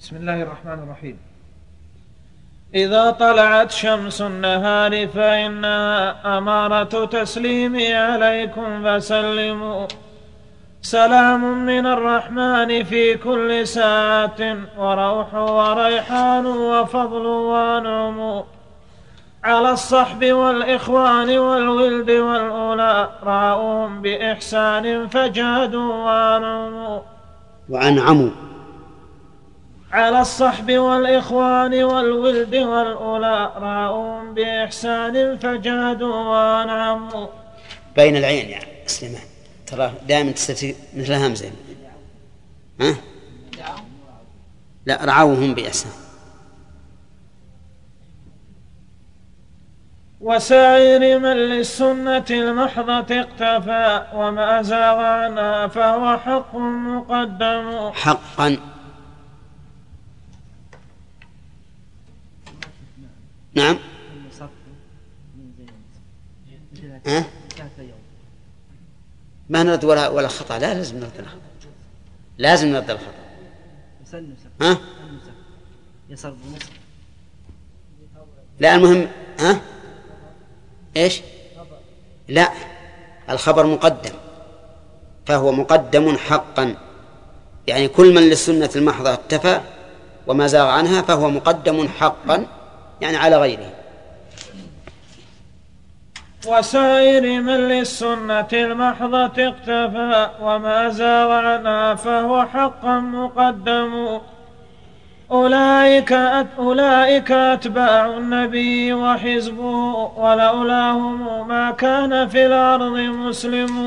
بسم الله الرحمن الرحيم. إذا طلعت شمس النهار فإنها أمارة تسليمي عليكم فسلموا. سلام من الرحمن في كل ساعة وروح وريحان وفضل ونعم على الصحب والإخوان والولد والأولى رعوهم بإحسان فجادوا وأنعموا على الصحب والإخوان والولد والأولى رعوهم بإحسان فجادوا وأنعموا. بين العين يعني سليمان، ترى دائما تستفيد مثل همزة. ها؟ لا، رعوهم بإحسان. وسائر من للسنة المحضة اقتفى وما زاغ عنها فهو حق مقدم. حقا. نعم. ها؟ ما نرد ولا خطأ. لا، لازم نرد الخطأ، لازم نرد الخطأ. ها؟ لا، المهم ها؟ ايش؟ لا، الخبر مقدم، فهو مقدم حقا، يعني كل من للسنة المحضة اكتفى وما زاغ عنها فهو مقدم حقا، يعني على غيره. وسائر من للسنة المحضة اقتفى وما زاغ عنها فهو حقا مقدم. أولئك أتباع النبي وحزبه ولولاهم ما كان في الأرض مسلم.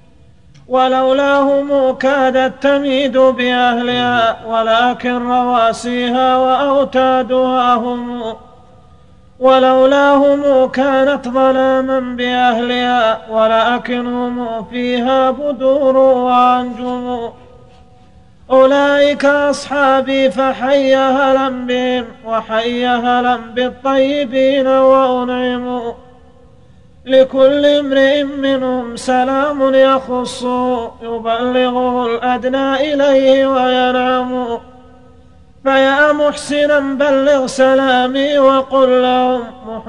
ولولاهم كادت تميد بأهلها ولكن رواسيها وأوتادها هم. ولولاهم كانت ظلاما بأهلها ولكن هم فيها بدور وأنجم. أولئك أصحابي فحي هلا بهم وحي هلا بالطيبين وأنعموا. لكل امرئ منهم سلام يخصه يبلغه الأدنى إليه وينعم. فيا محسنا بلغ سلامي وقل لهم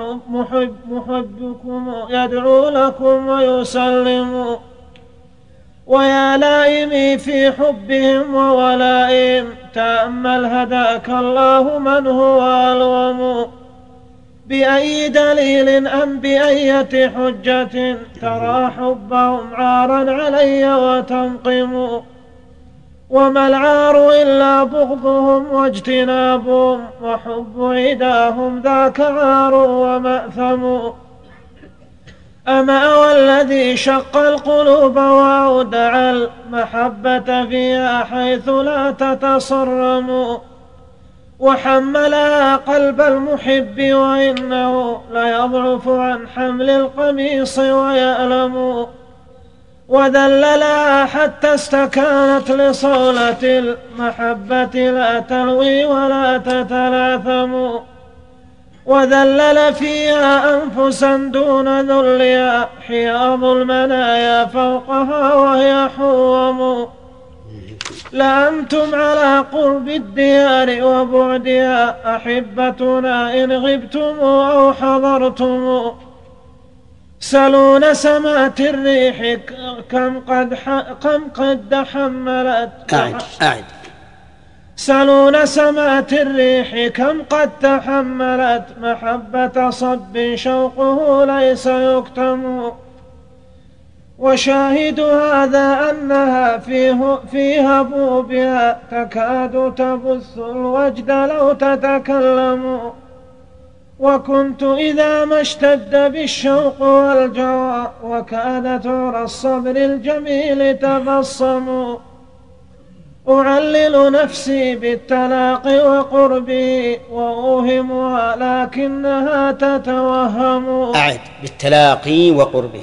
محبكم يدعو لكم ويسلم. ويا لائمي في حبهم وولائهم تأمل هداك الله من هو ألوم. بأي دليل أم بأية حجة ترى حبهم عارا علي وتنقم. وما العار إلا بغضهم واجتنابهم وحب عداهم ذاك عار ومأثم. أما والذي شق القلوب وأودع المحبة فيها حيث لا تتصرم. وحملها قلب المحب وإنه ليضعف عن حمل القميص ويألم. وذللها حتى استكانت لصولة المحبة لا تلوي ولا تتلاثم. وذلل فيها أنفسا دون ذلها حياض المنايا فوقها وهي حوم. لأنتم على قرب الديار وبعدها أحبتنا إن غبتم أو حضرتم. سلون سمات الريح كم قد حملت. أعد. سلون سمات الريح كم قد تحملت محبة صب شوقه ليس يكتم. وشاهد هذا أنها في هبوبها تكاد تبث الوجد لو تتكلم. وكنت إذا ما اشتد بالشوق والجوى وكادت عرى الصبر الجميل تبصم. أعلل نفسي بالتلاقي وقربي وأوهمها لكنها تتوهم. أعد. بالتلاقي وقربه.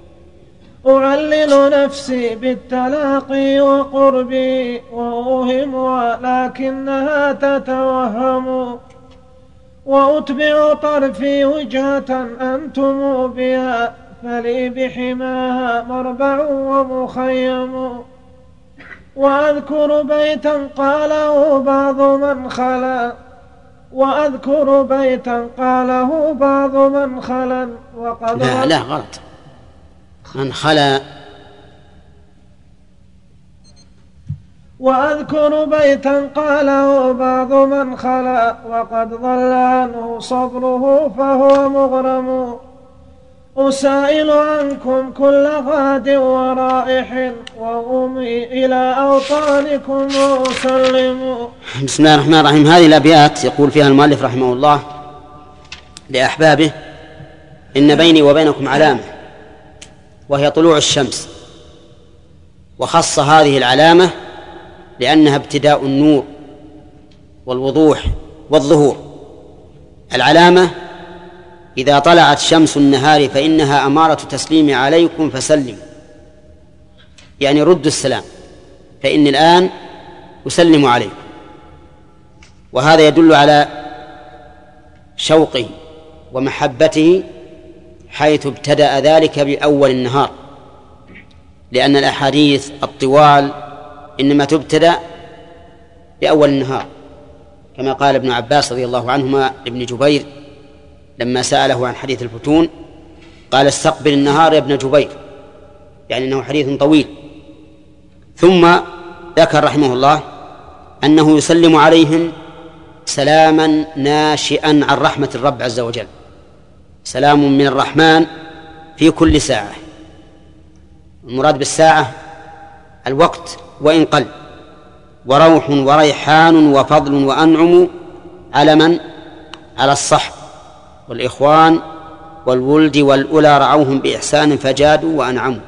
أعلل نفسي بالتلاقي وقربي وأوهمها لكنها تتوهم. وأتبع طرفي وجهة أنتم بها فلي بحماها مربع ومخيم. وأذكر بيتا قاله بعض من خلا وقد لا غلط. من خلا. وأذكر بيتا قاله بعض من خلا وقد ضل عنه صبره فهو مغرم. أسائل عنكم كل غاد ورائح وأمي إلى أوطانكم وأسلم. بسم الله الرحمن الرحيم. هذه الأبيات يقول فيها المؤلف رحمه الله لأحبابه: إن بيني وبينكم علامة وهي طلوع الشمس، وخص هذه العلامة لأنها ابتداء النور والوضوح والظهور. العلامة إذا طلعت شمس النهار فإنها أمارة تسليم عليكم فسلموا، يعني ردوا السلام، فإني الآن أسلم عليكم. وهذا يدل على شوقه ومحبته حيث ابتدأ ذلك بأول النهار، لأن الأحاديث الطوال إنما تبتدأ بأول النهار، كما قال ابن عباس رضي الله عنهما لابن جبير لما سأله عن حديث الفتون قال: استقبل النهار يا ابن جبير، يعني أنه حديث طويل. ثم ذكر رحمه الله أنه يسلم عليهم سلاما ناشئا عن رحمة الرب عز وجل، سلام من الرحمن في كل ساعة. المراد بالساعة الوقت وإن قل. وروح وريحان وفضل وأنعم على من؟ على الصحب والإخوان والولد والأولى رعوهم بإحسان فجادوا وأنعموا.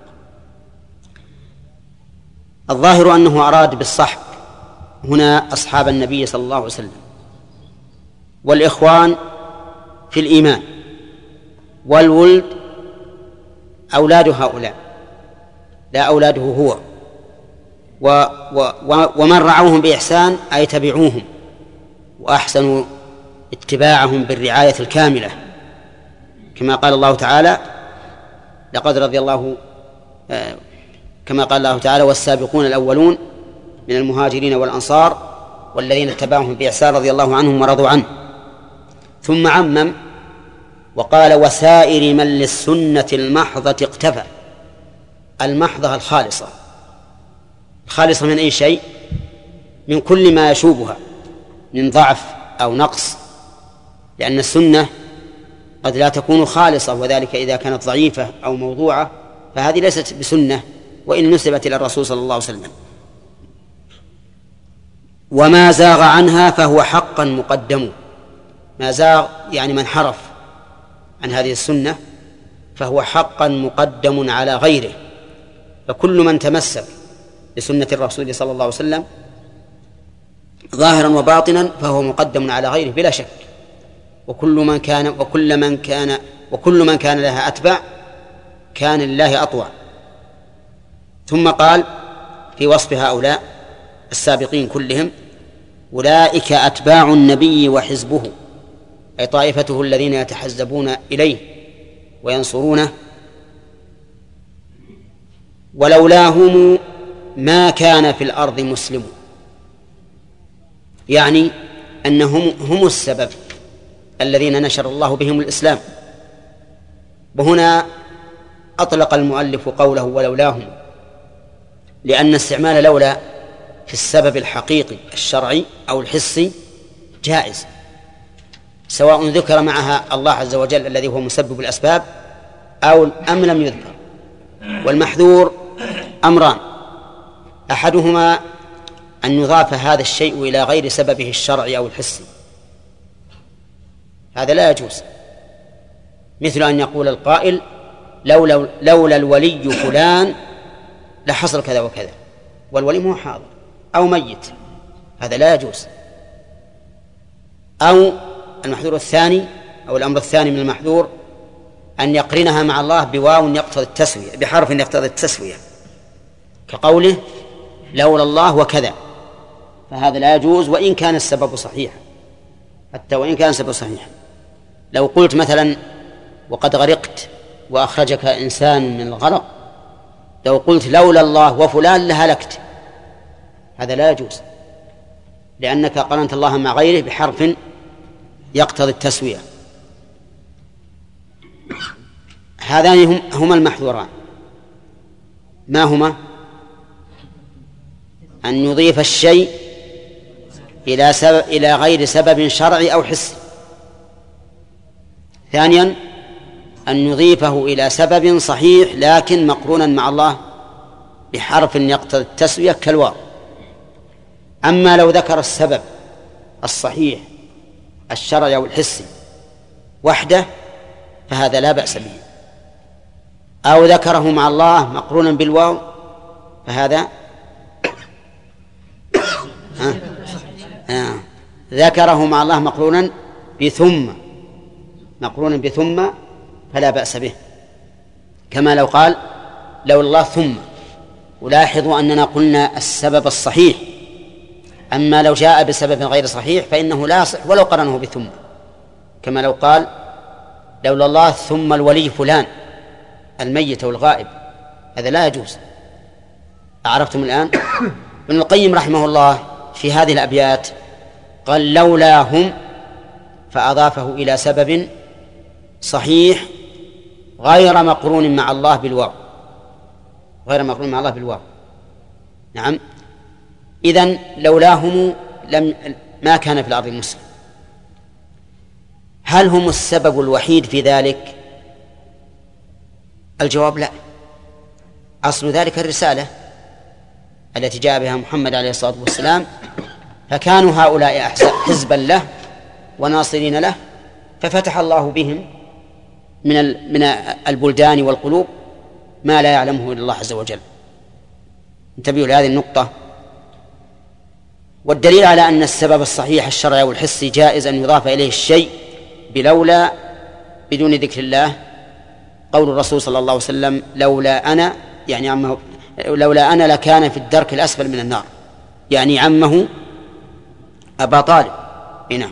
الظاهر أنه أراد بالصحب هنا أصحاب النبي صلى الله عليه وسلم، والإخوان في الإيمان، والولد أولاد هؤلاء لا أولاده هو، ومن رعوهم بإحسان أي تبعوهم وأحسنوا اتباعهم بالرعاية الكاملة، كما قال الله تعالى: لقد رضي الله، كما قال الله تعالى: والسابقون الأولون من المهاجرين والأنصار والذين اتبعوهم بإحسان رضي الله عنهم ورضوا عنه. ثم عمم وقال: وسائر من للسنة المحضة اقتفى. المحضة الخالصة، الخالصة من أي شيء؟ من كل ما يشوبها من ضعف أو نقص، لأن السنة قد لا تكون خالصة، وذلك إذا كانت ضعيفة أو موضوعة فهذه ليست بسنة وإن نسبت إلى الرسول صلى الله عليه وسلم. وما زاغ عنها فهو حقا مقدم. ما زاغ يعني من حرف عن هذه السنة فهو حقا مقدم على غيره، فكل من تمسك بسنة الرسول صلى الله عليه وسلم ظاهرا وباطنا فهو مقدم على غيره بلا شك. وكل من كان لها أتبع كان لله أطوع. ثم قال في وصف هؤلاء السابقين كلهم: أولئك أتباع النبي وحزبه، أي طائفته الذين يتحزبون إليه وينصرونه. ولولاهم ما كان في الأرض مسلم، يعني أنهم هم السبب الذين نشر الله بهم الإسلام. وهنا أطلق المؤلف قوله ولولاهم، لأن استعمال لولا في السبب الحقيقي الشرعي أو الحسي جائز، سواء ذكر معها الله عز وجل الذي هو مسبب الأسباب أم لم يذكر. والمحذور أمران: أحدهما أن يضاف هذا الشيء إلى غير سببه الشرعي أو الحسي، هذا لا يجوز، مثل أن يقول القائل: لولا الولي فلان لحصل كذا وكذا، والولي مو حاضر أو ميت، هذا لا يجوز. أو المحذور الثاني أو الأمر الثاني من المحذور أن يقرنها مع الله بواو يقتضي التسوية، بحرف يقتضي التسوية، كقوله لولا الله وكذا، فهذا لا يجوز وإن كان السبب صحيحا، حتى وإن كان السبب صحيحا. لو قلت مثلا وقد غرقت وأخرجك إنسان من الغرق، لو قلت لولا الله وفلان لهلكت، هذا لا يجوز، لأنك قرنت الله مع غيره بحرف يقتضي التسوية. هذان هما المحظوران. ما هما؟ أن يضيف الشيء إلى غير سبب شرعي أو حسي. ثانيا أن يضيفه إلى سبب صحيح لكن مقرونا مع الله بحرف يقتضي التسوية كالواو. أما لو ذكر السبب الصحيح الشرعي أو الحسي وحده فهذا لا بأس به، أو ذكره مع الله مقرونا بالواو فهذا ذكره مع الله مقرونا بثم فلا بأس به، كما لو قال لو الله ثم. ولاحظوا أننا قلنا السبب الصحيح، أما لو جاء بسبب غير صحيح فإنه لا يصح ولو قرنه بثم، كما لو قال لولا الله ثم الولي فلان الميت والغائب، هذا لا يجوز. أعرفتم الآن؟ ابن القيم رحمه الله في هذه الأبيات قال لولاهم فأضافه إلى سبب صحيح غير مقرون مع الله بالواو، نعم. إذن لولاهم ما كان في الأرض مسلم. هل هم السبب الوحيد في ذلك؟ الجواب لا. أصل ذلك الرسالة التي جاء بها محمد عليه الصلاة والسلام، فكانوا هؤلاء حزبا له وناصرين له، ففتح الله بهم من البلدان والقلوب ما لا يعلمه إلا الله عز وجل. انتبهوا لهذه النقطة. والدليل على أن السبب الصحيح الشرعي والحسي جائز أن يضاف إليه الشيء بلولا بدون ذكر الله قول الرسول صلى الله عليه وسلم لولا أنا، يعني عمه، لولا أنا لكان في الدرك الأسفل من النار، يعني عمه أبا طالب. نعم.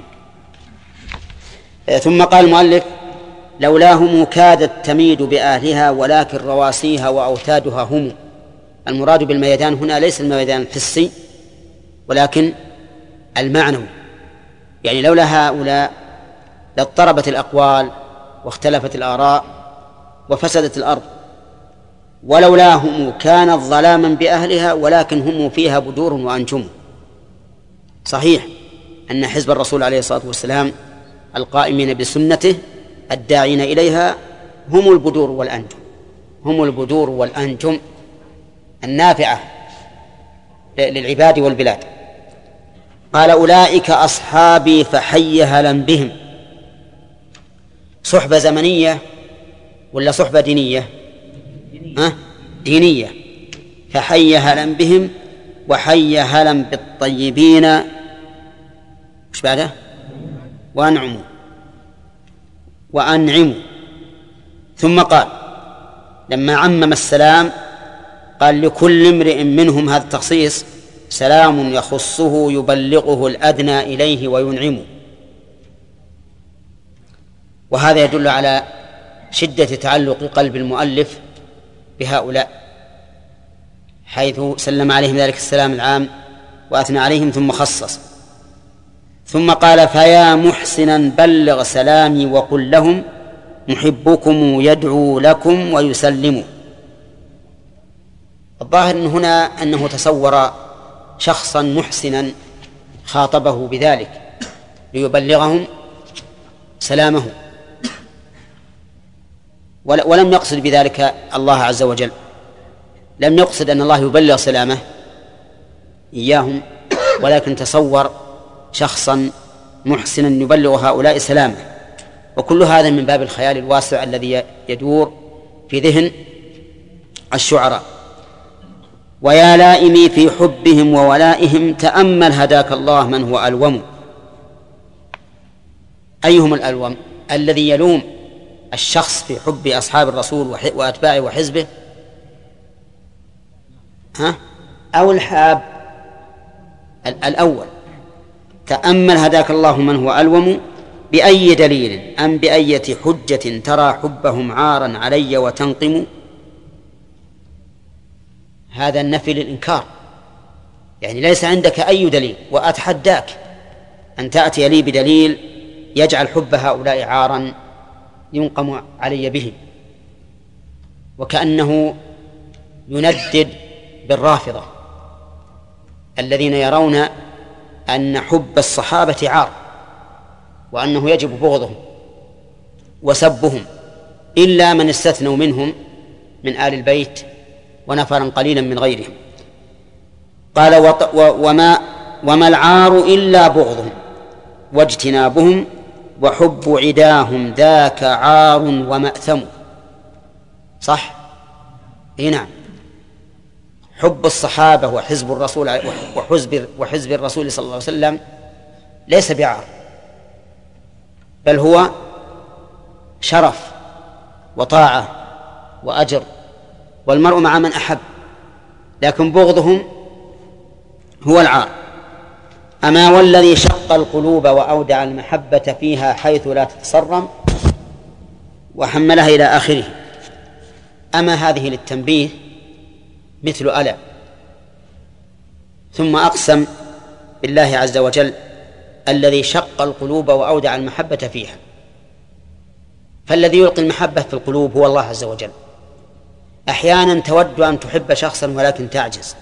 ثم قال المؤلف لولاهم كادت تميد بأهلها ولكن رواسيها وأوتادها هم. المراد بالميدان هنا ليس الميدان الحسي ولكن المعنوي، يعني لولا هؤلاء لاضطربت الأقوال واختلفت الآراء وفسدت الأرض، ولولاهم كانت ظلاما بأهلها ولكن هم فيها بدور وأنجم. صحيح أن حزب الرسول عليه الصلاة والسلام القائمين بسنته الداعين إليها هم البدور والأنجم النافعة للعباد والبلاد. قال أولئك أصحابي فحي هلا بهم. صحبة زمنية ولا صحبة دينية؟ دينية. فحي هلا بهم وحي هلا بالطيبين، وش بعده؟ وأنعموا. ثم قال لما عمم السلام قال لكل امرئ منهم، هذا التخصيص، سلام يخصه يبلغه الأدنى إليه وينعم. وهذا يدل على شدة تعلق قلب المؤلف بهؤلاء، حيث سلم عليهم ذلك السلام العام وأثنى عليهم ثم خصص. ثم قال فيا محسنا بلغ سلامي وقل لهم محبكم يدعو لكم ويسلم. الظاهر هنا أنه تصور شخصا محسنا خاطبه بذلك ليبلغهم سلامه، ولم يقصد بذلك الله عز وجل، لم يقصد أن الله يبلغ سلامه إياهم، ولكن تصور شخصا محسنا يبلغ هؤلاء سلامه. وكل هذا من باب الخيال الواسع الذي يدور في ذهن الشعراء. ويا لائمي في حبهم وولائهم تأمل هداك الله من هو ألوم. أيهم الألوم؟ الذي يلوم الشخص في حب أصحاب الرسول وأتباعه وحزبه، أو الحاب؟ الأول. تأمل هداك الله من هو ألوم بأي دليل أم بأية حجة ترى حبهم عارا علي وتنقم. هذا النفي للإنكار، يعني ليس عندك أي دليل، وأتحداك أن تأتي لي بدليل يجعل حب هؤلاء عارا ينقم علي به. وكأنه يندد بالرافضة الذين يرون أن حب الصحابة عار، وأنه يجب بغضهم وسبهم، إلا من استثنوا منهم من آل البيت ونفرا قليلا من غيرهم. قال وما العار إلا بغضهم واجتنابهم وحب عداهم ذاك عار ومأثم. صح؟ إيه نعم، حب الصحابة وحزب الرسول وحزب الرسول صلى الله عليه وسلم ليس بعار، بل هو شرف وطاعة وأجر، والمرء مع من أحب، لكن بغضهم هو العار. أما والذي شق القلوب وأودع المحبة فيها حيث لا تتصرم وحملها إلى آخره. أما هذه للتنبيه مثل ألا، ثم أقسم بالله عز وجل الذي شق القلوب وأودع المحبة فيها. فالذي يلقي المحبة في القلوب هو الله عز وجل. أحيانا تود أن تحب شخصا ولكن تعجز،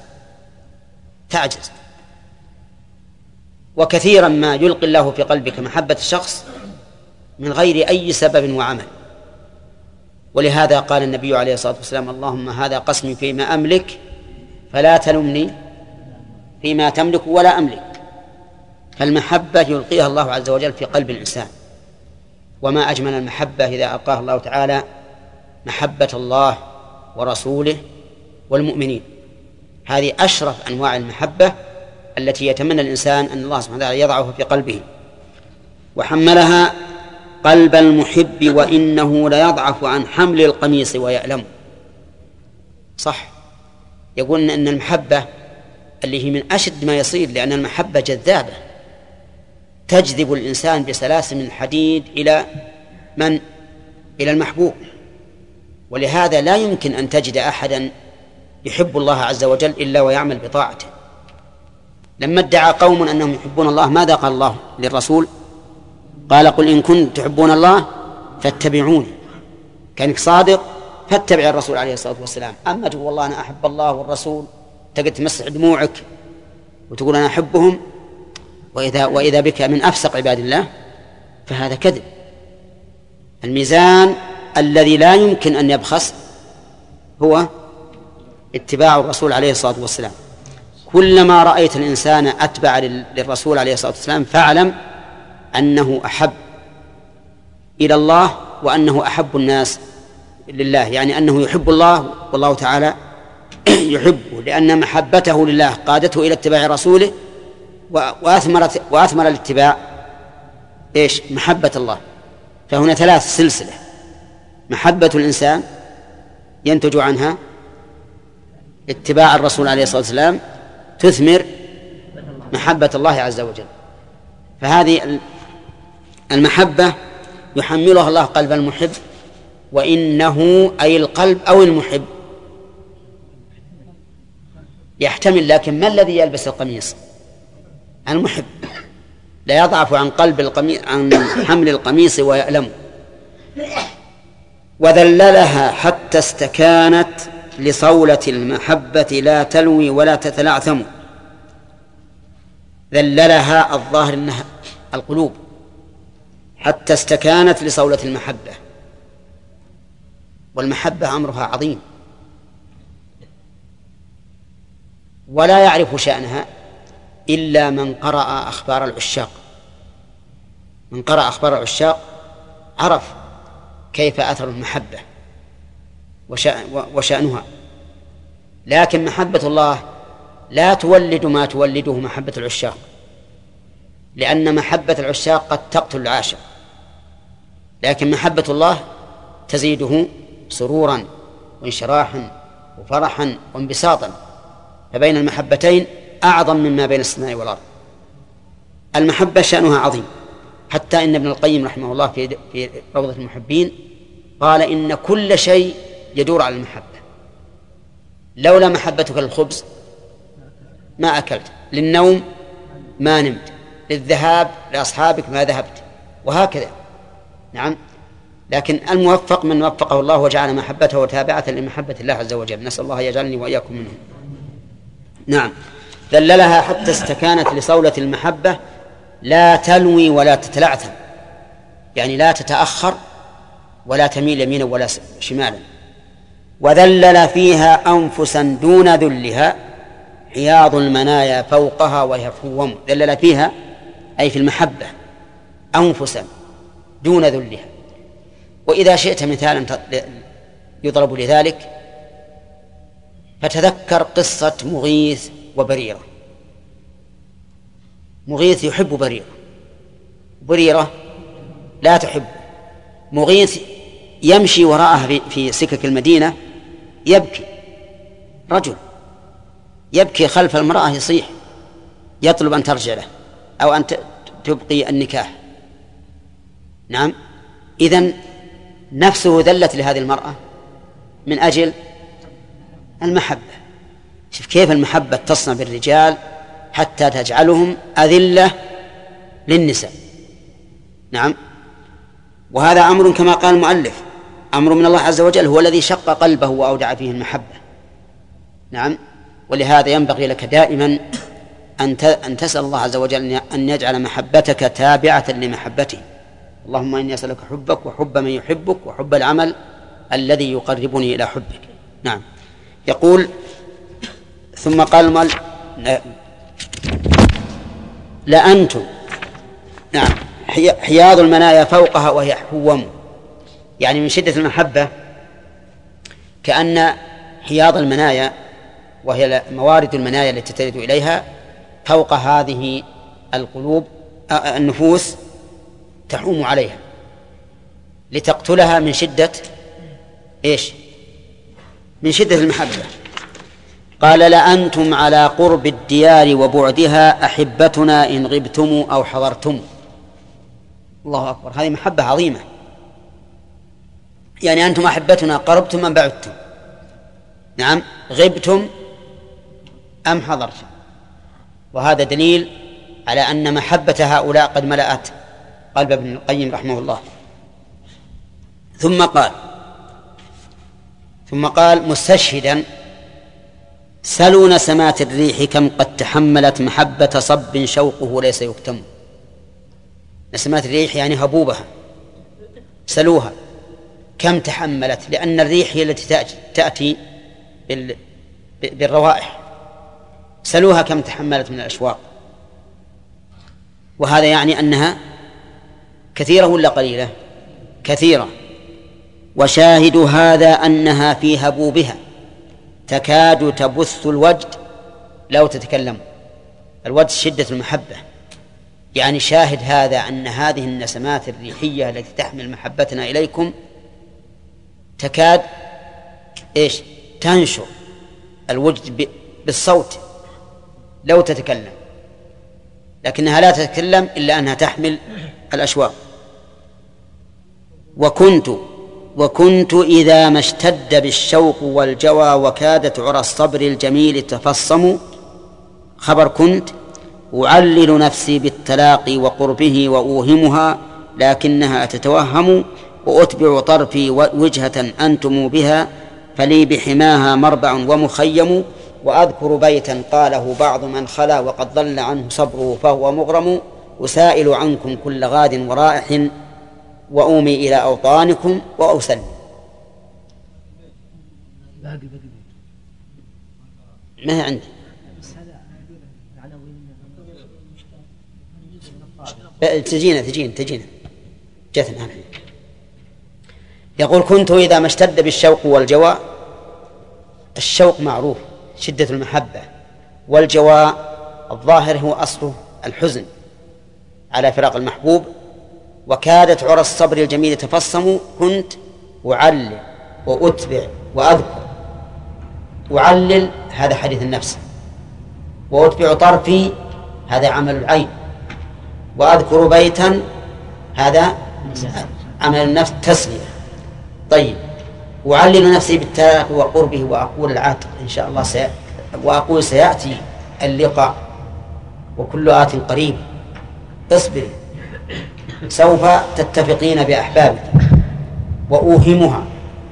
وكثيرا ما يلقي الله في قلبك محبة الشخص من غير أي سبب وعمل. ولهذا قال النبي عليه الصلاة والسلام اللهم هذا قسمي فيما أملك فلا تلمني فيما تملك ولا أملك. فالمحبة يلقيها الله عز وجل في قلب الإنسان، وما أجمل المحبة إذا ألقاها الله تعالى محبة الله ورسوله والمؤمنين. هذه أشرف أنواع المحبة التي يتمنى الإنسان أن الله سبحانه وتعالى يضعه في قلبه. وحملها قلب المحب وإنه ليضعف عن حمل القميص ويألم. صح، يقول أن المحبة اللي هي من أشد ما يصير، لأن المحبة جذابة تجذب الإنسان بسلاسل من الحديد إلى إلى المحبوب. ولهذا لا يمكن أن تجد أحدا يحب الله عز وجل إلا ويعمل بطاعته. لما ادعى قوم أنهم يحبون الله ماذا قال الله للرسول؟ قال قل إن كنتم تحبون الله فاتبعوني. كانك صادق فاتبع الرسول عليه الصلاة والسلام. أما تقول والله أنا أحب الله والرسول تقعد تمسح دموعك وتقول أنا أحبهم وإذا بك من أفسق عباد الله، فهذا كذب. الميزان الذي لا يمكن أن يبخس هو اتباع الرسول عليه الصلاة والسلام. كلما رأيت الإنسان أتبع للرسول عليه الصلاة والسلام فاعلم أنه أحب إلى الله وأنه أحب الناس لله، يعني أنه يحب الله والله تعالى يحبه، لأن محبته لله قادته إلى اتباع رسوله وأثمر الاتباع إيش؟ محبة الله. فهنا ثلاث سلسلة: محبة الإنسان ينتج عنها اتباع الرسول عليه الصلاة والسلام تثمر محبة الله عز وجل. فهذه المحبة يحملها الله قلب المحب، وإنه أي القلب أو المحب يحتمل، لكن ما الذي يلبس القميص؟ المحب. لا يضعف عن قلب القميص عن حمل القميص ويألم. وذللها حتى استكانت لصولة المحبة لا تلوي ولا تتلعثم. ذللها الظاهر انها القلوب، حتى استكانت لصولة المحبة. والمحبة أمرها عظيم، ولا يعرف شأنها إلا من قرأ أخبار العشاق. من قرأ أخبار العشاق عرف كيف أثر المحبة وشأنها. لكن محبة الله لا تولد ما تولده محبة العشاق، لأن محبة العشاق قد تقتل العاشق، لكن محبة الله تزيده سرورا وانشراحا وفرحا وانبساطا. فبين المحبتين أعظم مما بين السماء والأرض. المحبة شأنها عظيم، حتى إن ابن القيم رحمه الله في روضة المحبين قال إن كل شيء يدور على المحبة. لولا محبتك للخبز ما أكلت، للنوم ما نمت، للذهاب لأصحابك ما ذهبت، وهكذا. نعم. لكن الموفق من وفقه الله وجعل محبته تابعة لمحبة الله عز وجل، نسأل الله يجعلني وإياكم منهم. نعم. ذللها حتى استكانت لصولة المحبة، لا تلوي ولا تتلعثم، يعني لا تتأخر ولا تميل يمينا ولا شمالا. وذلل فيها أنفسا دون ذلها، حياض المنايا فوقها وهي فوم. ذلل فيها أي في المحبة أنفسا دون ذلها. وإذا شئت مثالا يضرب لذلك فتذكر قصة مغيث وبريرة. مغيث يحب بريرة، بريرة لا تحب. مغيث يمشي وراءها في سكك المدينة يبكي، رجل يبكي خلف المرأة يصيح يطلب أن ترجع له أو أن تبقي النكاح. نعم. إذن نفسه ذلت لهذه المرأة من أجل المحبة. شوف كيف المحبة تصنع بالرجال حتى تجعلهم أذلة للنساء. نعم. وهذا أمر كما قال المؤلف أمر من الله عز وجل، هو الذي شق قلبه وأودع فيه المحبة. نعم. ولهذا ينبغي لك دائما أن تسأل الله عز وجل أن يجعل محبتك تابعة لمحبته. اللهم إني أسألك حبك وحب من يحبك وحب العمل الذي يقربني إلى حبك. نعم. يقول ثم قال لأنتم. نعم. حياض المنايا فوقها وهي حوم، يعني من شدة المحبة كأن حياض المنايا وهي موارد المنايا التي ترد إليها فوق هذه القلوب النفوس تحوم عليها لتقتلها من شدة إيش؟ من شدة المحبة. قال لأنتم على قرب الديار وبعدها أحبتنا إن غبتم أو حضرتم. الله أكبر، هذه محبة عظيمة. يعني أنتم أحبتنا قربتم أم بعدتم؟ نعم. غبتم أم حضرتم؟ وهذا دليل على أن محبة هؤلاء قد ملأت قلب ابن القيم رحمه الله. ثم قال مستشهدا سلوا نسمات الريح كم قد تحملت محبة صب شوقه ليس يكتم. نسمات الريح يعني هبوبها، سلوها كم تحملت، لأن الريح هي التي تأتي بالروائح. سلوها كم تحملت من الأشواق. وهذا يعني أنها كثيرة ولا قليلة؟ كثيرة. وشاهد هذا أنها في هبوبها تكاد تبث الوجد لو تتكلم. الوجد شدة المحبة. يعني شاهد هذا أن هذه النسمات الريحية التي تحمل محبتنا إليكم تكاد إيش؟ تنشر الوجد بالصوت لو تتكلم، لكنها لا تتكلم إلا أنها تحمل الأشواق. وكنت إذا ما اشتد بالشوق والجوى وكادت عرى الصبر الجميل تفصم. خبر كنت أعلل نفسي بالتلاقي وقربه وأوهمها لكنها تتوهم، وأتبع طرفي وجهة أنتم بها فلي بحماها مربع ومخيم. وأذكر بيتا قاله بعض من خلا وقد ضل عنه صبره فهو مغرم. أسائل عنكم كل غاد ورائح وأومي إلى أوطانكم وأسلم. ما هي عندي تجينا جثنا. يقول كنت إذا ما اشتد بالشوق والجوى. الشوق معروف شدة المحبة، والجوى الظاهر هو أصله الحزن على فراق المحبوب. وكادت عرى الصبر الجميل تفصم. كنت أعلل وأتبع وأذكر. أعلل هذا حديث النفس، وأتبع طرفي هذا عمل العين، وأذكر بيتا هذا عمل النفس تسلية. طيب. أعلل نفسي بالتلاقي وقربه وأقول العاتق إن شاء الله وأقول سيأتي اللقاء وكل آت قريب. اصبر سوف تتفقين بأحبابك. وأوهمها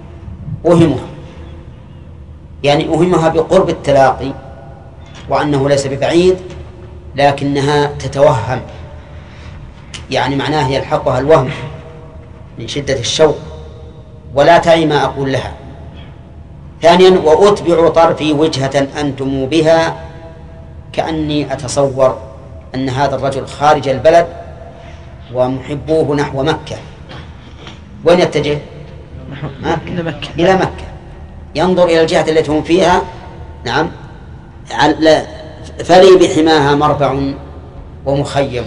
يعني أوهمها بقرب التلاقي وأنه ليس ببعيد، لكنها تتوهم، يعني معناه يلحقها الوهم من شدة الشوق، ولا تعي ما أقول لها. ثانيا وأتبع طرفي وجهة أنتم بها، كأني أتصور أن هذا الرجل خارج البلد ومحبوه نحو مكة. وين يتجه؟ إلى مكة، ينظر إلى الجهة التي هم فيها. نعم، فلي بحماها مربع ومخيم.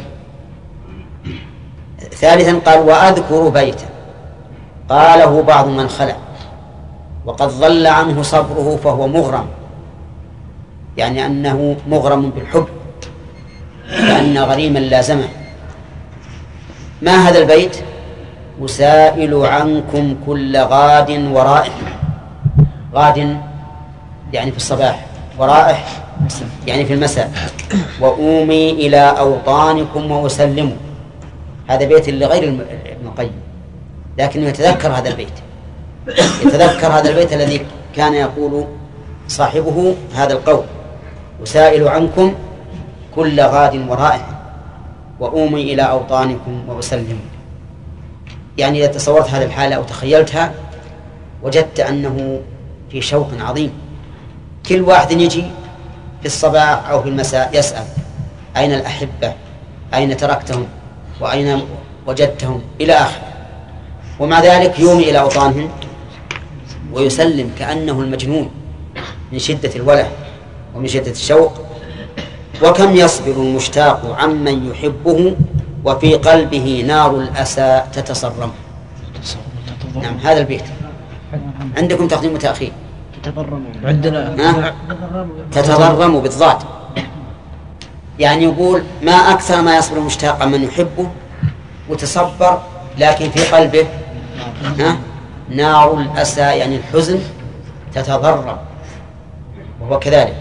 ثالثا قال وأذكر بيتا قاله بعض من خلع وقد ضل عنه صبره فهو مغرم، يعني أنه مغرم بالحب كأن غريما لازمه. ما هذا البيت؟ أسائل عنكم كل غاد ورائح. غاد يعني في الصباح، ورائح يعني في المساء. وأومي إلى أوطانكم وأسلم. هذا بيت لغير ابن القيم، لكنه يتذكر هذا البيت، يتذكر هذا البيت الذي كان يقول صاحبه هذا القول: أسائل عنكم كل غاد ورائح وأومي إلى أوطانكم وأسلم. يعني إذا تصورت هذه الحالة أو تخيلتها وجدت أنه في شوق عظيم. كل واحد يجي في الصباح أو في المساء يسأل: أين الأحبة؟ أين تركتهم؟ وأين وجدتهم؟ إلى آخره. ومع ذلك يومي إلى أوطانهم ويسلم كأنه المجنون من شدة الوله ومن شدة الشوق. وكم يصبر المشتاق عمن يحبه وفي قلبه نار الأسى تتصرم. نعم، هذا البيت عندكم تقديم وتأخير. عندنا تتضرم بالضاد، يعني يقول ما أكثر ما يصبر المشتاق عمن يحبه وتصبر، لكن في قلبه نار الأسى يعني الحزن تتضرم. وهو كذلك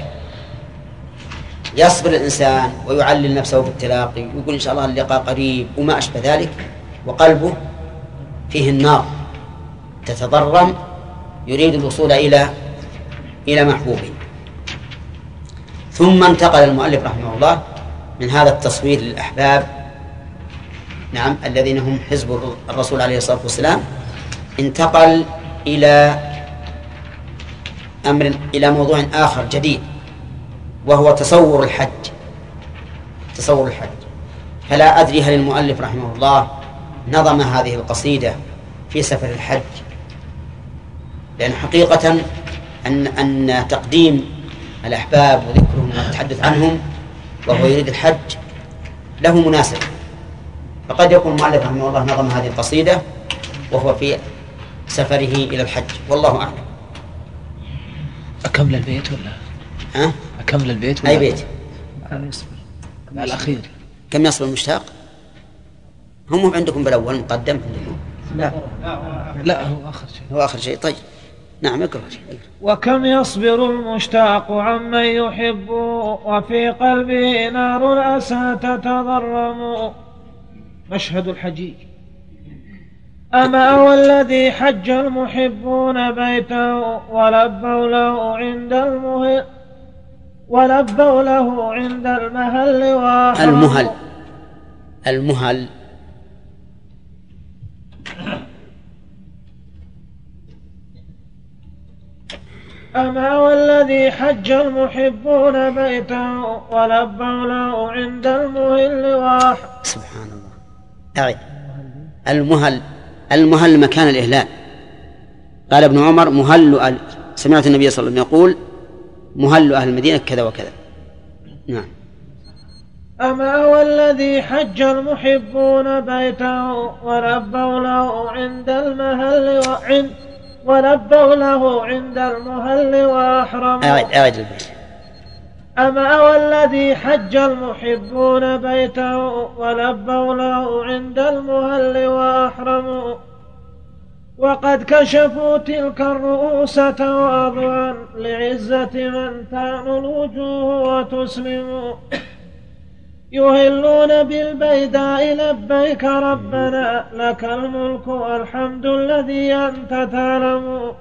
يصبر الإنسان ويعلل نفسه بالتلاقي ويقول إن شاء الله اللقاء قريب وما أشبه ذلك، وقلبه فيه النار تتضرم يريد الوصول إلى محبوبه. ثم انتقل المؤلف رحمه الله من هذا التصوير للأحباب، نعم، الذين هم حزب الرسول عليه الصلاة والسلام، انتقل إلى موضوع آخر جديد، وهو تصور الحج. فلا أدري هل المؤلف رحمه الله نظم هذه القصيدة في سفر الحج، لأن حقيقة أن تقديم الأحباب وذكرهم والتحدث عنهم وهو يريد الحج له مناسب، فقد يكون المؤلف رحمه الله نظم هذه القصيدة وهو في سفره إلى الحج، والله أعلم. أكمل البيت ولا؟ أكمل البيت ولا؟ أي بيت؟ الأخير. كم يصبر المشتاق؟ هم عندكم بالأول مقدم عندكم؟ لا هو آخر شيء. طيب نعم اقرأ. وكم يصبر المشتاق عمن يحب وفي قلبه نار الأسى تتضرم. مشهد الحجيج. أما والذي حج المحبون بيته ولبوا له عند المهل المهل أما والذي حج المحبون بيته ولبوا له عند المهل سبحان الله. أعد. المهل مكان الإهلال. قال ابن عمر مهل سمعت النبي صلى الله عليه وسلم يقول مهل أهل المدينة كذا وكذا. نعم. أما والذي حج المحبون بيته ولبوا له عند المهل وأحرموا. أعد البيت. أما والذي حج المحبون بيته ولبوا له عند المهل وأحرموا وقد كشفوا تلك الرؤوس تواضعا لعزة من تان الوجوه وتسلم يهلون بالبيداء لبيك ربنا لك الملك والحمد الذي أنت تعلم.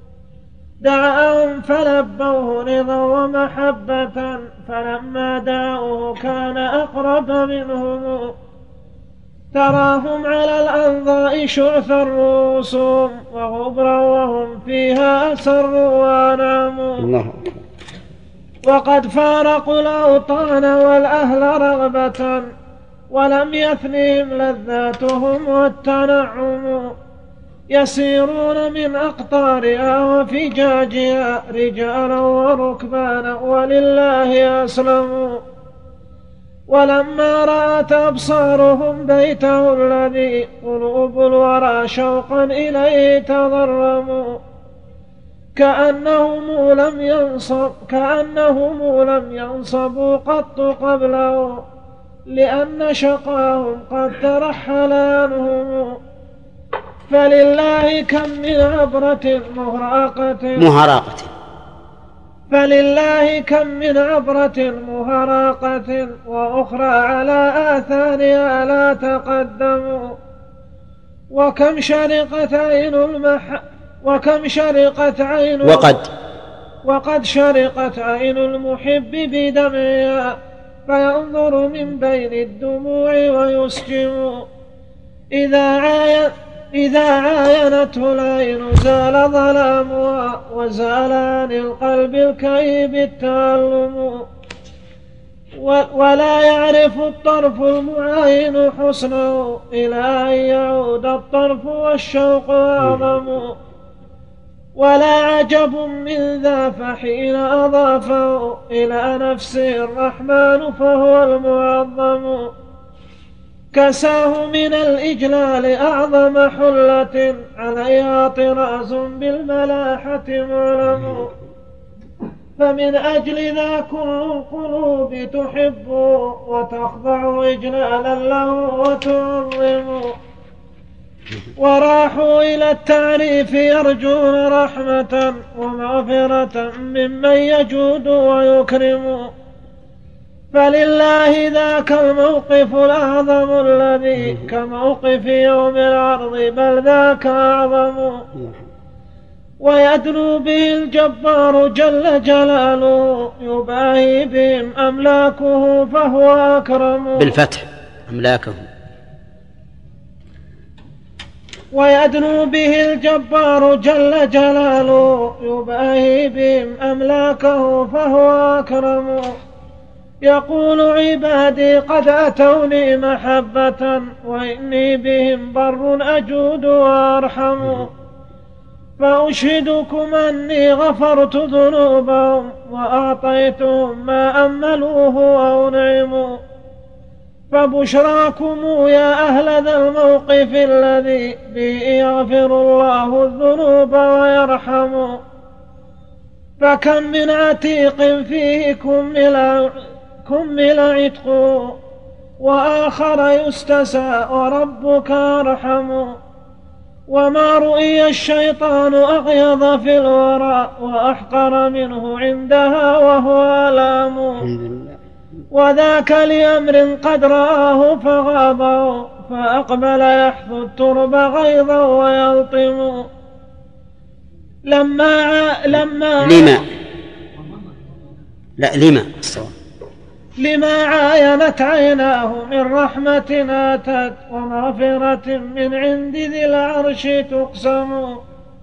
دعاهم فلبوه رضا ومحبة، فلما دعوه كان أقرب منهم. تراهم على الأنضاء شعثا رؤوسهم وغبرا وهم فيها أسروا وأناموا. وقد فارقوا الأوطان والأهل رغبة، ولم يثنهم لذاتهم والتنعم. يسيرون من أقطارها وفجاجها رجالا وركبانا ولله أسلموا. ولما رأت أبصارهم بيته الذي قلوب الورى شوقا إليه تضرموا، كأنهم لم ينصبوا قط قبله، لأن شقاهم قد ترحل عنهم. فلله كم من عبرة مهراقة وأخرى على آثارها لا تقدموا. وقد شرقت عين المحب بدمعها، فينظر من بين الدموع ويسجم. إذا عاينته العين زال ظلامها، وزال عن القلب الكئيب التألم. ولا يعرف الطرف المعاين حسنه إلى أن يعود الطرف والشوق أعظم. ولا عجب من ذا، فحين أضافه إلى نفسه الرحمن فهو المعظم. كساه من الإجلال أعظم حلة، عليها طراز بالملاحة معلم. فمن أجل ذا كل القلوب تحب وتخضع إجلالا له وتعظم. وراحوا إلى التعريف يرجون رحمة ومغفرة ممن يجود ويكرم. فلله ذاك الموقف الأعظم الذي كموقف يوم العرض، بل ذاك أعظم. ويدنو به الجبار جل جلاله، يباهي بهم أملاكه فهو أكرم. بالفتح أملاكه. ويدنو به الجبار جل جلاله، يباهي بهم أملاكه فهو أكرم. يقول عبادي قد أتوني محبة، وإني بهم بر أجود وأرحم. فأشهدكم أني غفرت ذنوبهم، وأعطيتهم ما أملوه وأنعموا. فبشراكم يا أهل ذا الموقف الذي به يغفر الله الذنوب ويرحم. فكم من عتيق فيه كمل عتق، وآخر يستسى وربك أرحم. وما رؤي الشيطان أغيظ في الورى، وأحقر منه عندها وهو ألام. وذاك لأمر قد رآه فغابه، فأقبل يحثو الترب غيظا ويلطم. لما عاينت عيناه من رحمة آتت، ومغفرة من عند ذي العرش تقسم.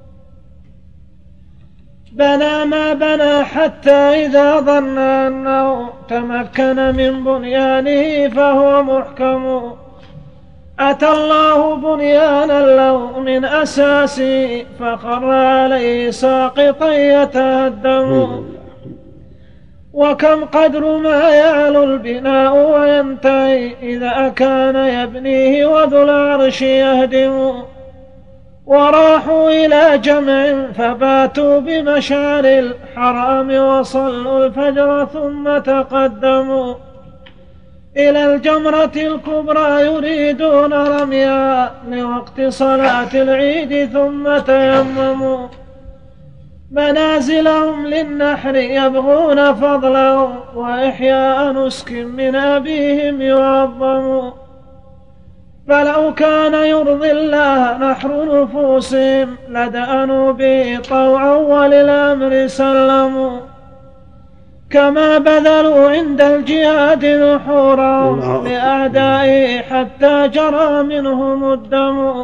بنى ما بنى حتى إذا ظن أنه تمكن من بنيانه فهو محكم. أتى الله بنيانا له من أساسه، فخر عليه ساقطا يتهدم. وكم قدر ما يعلو البناء وينتهي، إذا كان يبنيه وذو العرش يهدم. وراحوا إلى جمع فباتوا بمشعر الحرام، وصلوا الفجر ثم تقدموا إلى الجمرة الكبرى يريدون رميها لوقت صلاة العيد، ثم تيمموا. منازلهم للنحر يبغون فضله وإحياء نسك من أبيهم يعظم. فلو كان يرضي الله نحر نفوسهم لدأنوا به طوعا وللأمر سلموا. كما بذلوا عند الجهاد نحورهم لأعدائه حتى جرى منهم الدم.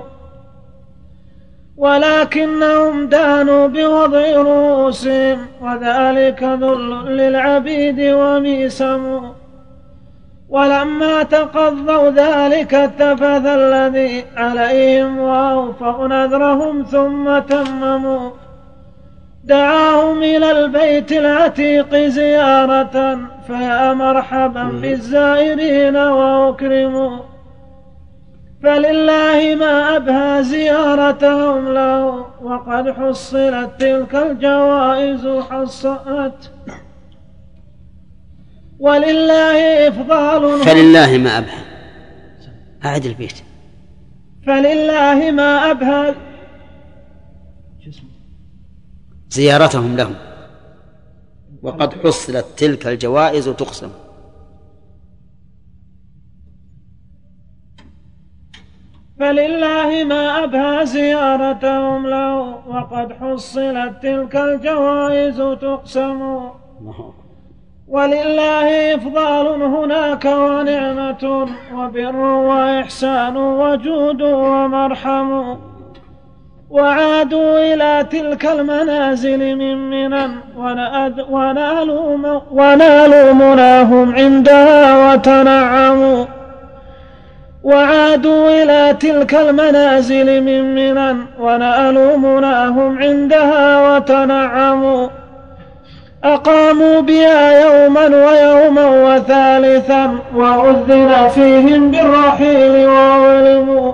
ولكنهم دانوا بوضع رؤوسهم وذلك ذل للعبيد وميسم. ولما تقضوا ذلك التفث الذي عليهم وأوفوا نذرهم ثم تمموا. دعاهم إلى البيت العتيق زيارة فيا مرحبا بالزائرين وأكرموا. فلله ما أبهى زيارتهم له وقد حصلت تلك الجوائز حصلت. ولله إفضال فلله ما أبهى. أعد البيت. فلله ما أبهى زيارتهم لهم وقد حصلت تلك الجوائز تقسم. فلله ما أبهى زيارتهم له وقد حصلت تلك الجوائز تقسم. ولله إفضال هناك ونعمة وبر وإحسان وجود ومرحم. وعادوا إلى تلك المنازل من منى ونالوا مناهم عندها وتنعموا. وعادوا إلى تلك المنازل من منى ونالوا مناهم عندها وتنعموا. أقاموا بها يوما ويوما وثالثا وأذن فيهم بالرحيل وعلموا.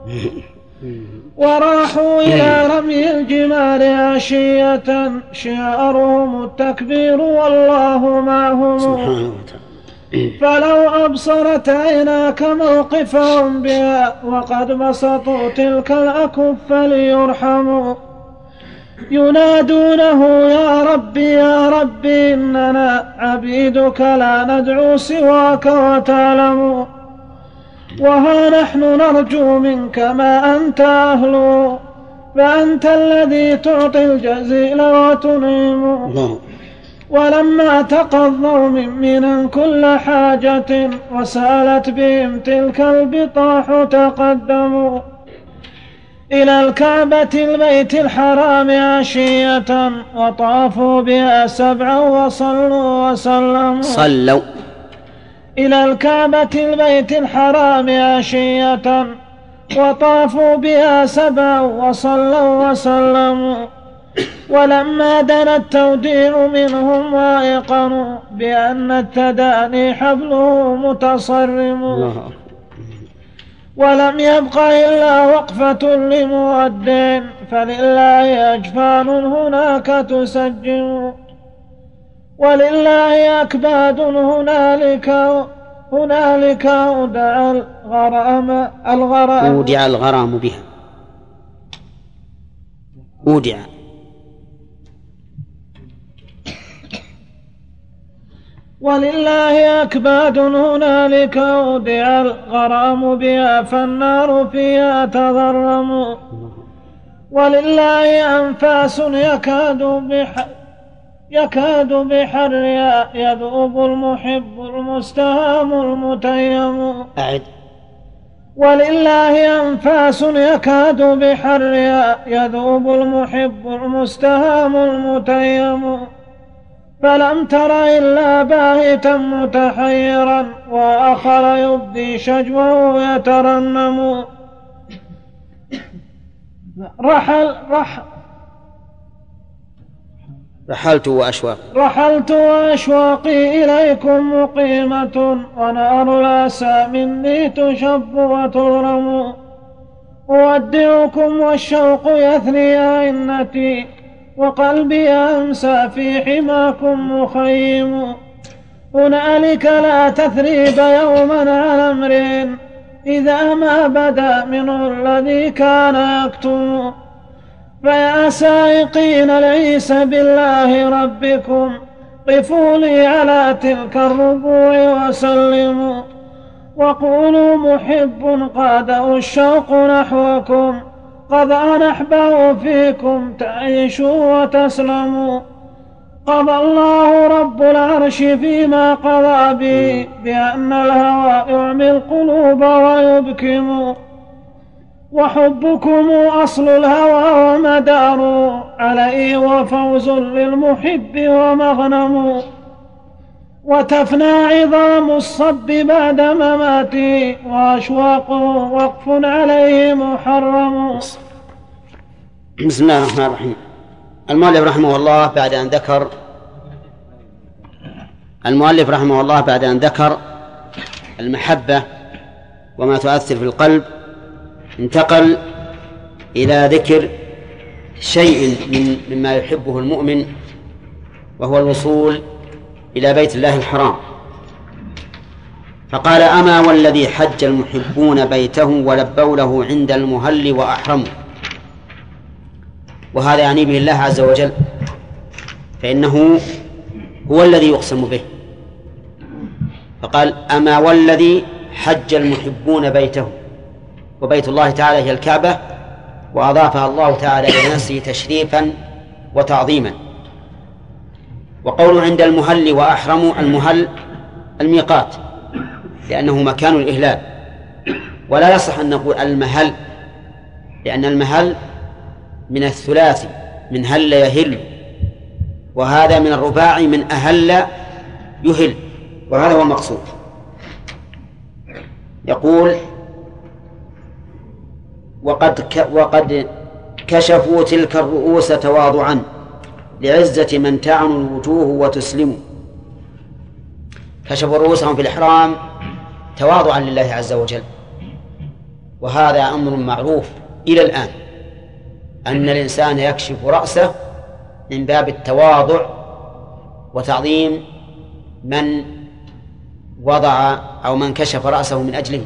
وراحوا إلى رمي الجمال عشية شعارهم التكبير والله معهم. فلو أبصرت عيناك موقفهم بها وقد بسطوا تلك الأكف ليرحموا. ينادونه يا ربي يا ربي إننا عبيدك لا ندعو سواك وتعلم. وها نحن نرجو منك ما أنت أهله فأنت الذي تعطي الجزيل وتنعم. ولما تقضوا من منى كل حاجة وسالت بهم تلك البطاح تقدموا إلى الكعبة البيت الحرام عشية وطافوا بها 7 وصلوا وسلموا. صلوا إلى الكعبة البيت الحرام عشية وطافوا بها 7 وصلوا وسلموا. ولما دنا التوديع منهم وايقنوا بأن التداني حبله متصرم. ولم يبق إلا وقفة لمؤد فلله أجفان هناك تسجم. ولله أكباد هنالك أودع الغرام بها. أودع ولله أكباد هنالك أودع الغرام بها فالنار فيها تضرم. ولله أنفاس يكاد بحرها يذوب المحب المستهام المتيم. أعد. ولله أنفاس يكاد بحرها يذوب المحب المستهام المتيم. فلم تر إلا باهتا متحيرا وآخر يبدي شجوه يترنم. رحلت وأشواقي إليكم مقيمة ونار الأسى مني تشب وترم. أودعكم والشوق يثني أئنتي وقلبي أمسى في حماكم مخيم. هنالك لا تثريب يوما على امرئ إذا ما بدا منه الذي كان يكتم. فيا سائقين ليس بالله ربكم قفوا لي على تلك الربوع وسلموا، وقولوا محب قاده الشوق نحوكم قد أنحبه فيكم تعيشوا وتسلموا. قضى الله رب العرش فيما قضى بي بأن الهوى يعمي القلوب ويبكم، وحبكم أصل الهوى ومدار عليه وفوز للمحب ومغنم، وتفنى عظام الصب بعد مماتي وأشواق وقف عليه محرم. بسم الله الرحمن الرحيم. المؤلف رحمه الله بعد أن ذكر المحبة وما تؤثر في القلب انتقل إلى ذكر شيء مما يحبه المؤمن، وهو الوصول إلى بيت الله الحرام. فقال: أما والذي حج المحبون بيته ولبوا له عند المهل وأحرموا. وهذا يعني به الله عز وجل، فإنه هو الذي يقسم به. فقال: أما والذي حج المحبون بيته، وبيت الله تعالى هي الكعبة، وأضافها الله تعالى إلى نفسه تشريفا وتعظيما. وقول عند المهل وأحرموا، المهل الميقات لأنه مكان الإهلال، ولا يصح أن نقول المهل، لأن المهل من الثلاثي من هل يهل، وهذا من الرباعي من أهل يهل، وهذا هو المقصود. يقول: وقد كشفوا تلك الرؤوس تواضعا لعزة من تعنو الوجوه وتسلم. كشفوا رؤوسهم في الإحرام تواضعا لله عز وجل، وهذا أمر معروف إلى الآن، أن الإنسان يكشف رأسه من باب التواضع وتعظيم من وضع أو من كشف رأسه من أجله.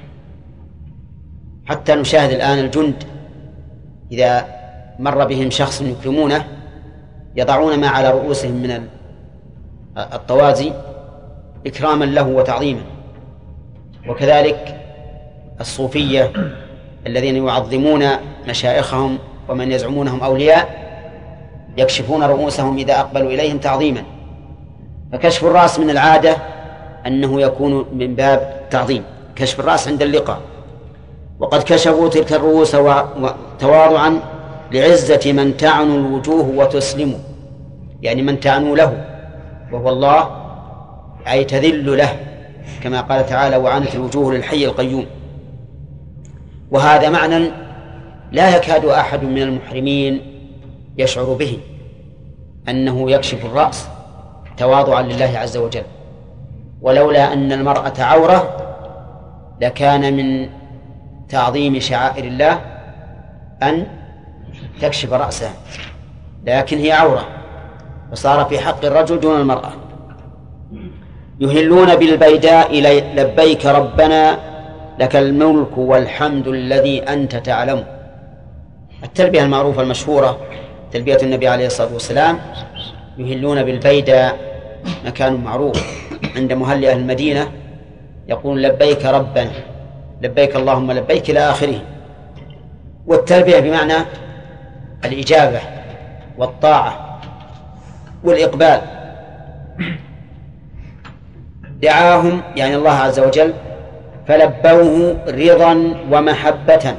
حتى نشاهد الآن الجند إذا مر بهم شخص يكرمونه يضعون ما على رؤوسهم من الطوازي إكراما له وتعظيما. وكذلك الصوفية الذين يعظمون مشايخهم ومن يزعمونهم أولياء يكشفون رؤوسهم إذا أقبلوا إليهم تعظيما. فكشف الرأس من العادة أنه يكون من باب تعظيم، كشف الرأس عند اللقاء. وقد كشفوا تلك الرؤوس تواضعا لعزة من تعنو الوجوه وتسلم، يعني من تعنو له وهو الله، أي تذل له، كما قال تعالى: وعنت الوجوه للحي القيوم. وهذا معنى لا يكاد أحد من المحرمين يشعر به، أنه يكشف الرأس تواضعا لله عز وجل. ولولا أن المرأة عورة لكان من تعظيم شعائر الله أن تكشف رأسها، لكن هي عورة، فصار في حق الرجل دون المرأة. يهلون بالبيداء لبيك ربنا لك الملك والحمد الذي أنت تعلم. التلبية المعروفة المشهورة تلبية النبي عليه الصلاة والسلام. يهلون بالبيداء مكان معروف عند مهل أهل المدينة، يقول: لبيك ربنا، لبيك اللهم لبيك، إلى آخره. والتلبية بمعنى الإجابة والطاعة والإقبال. دعاهم يعني الله عز وجل فلبوه رضا ومحبة.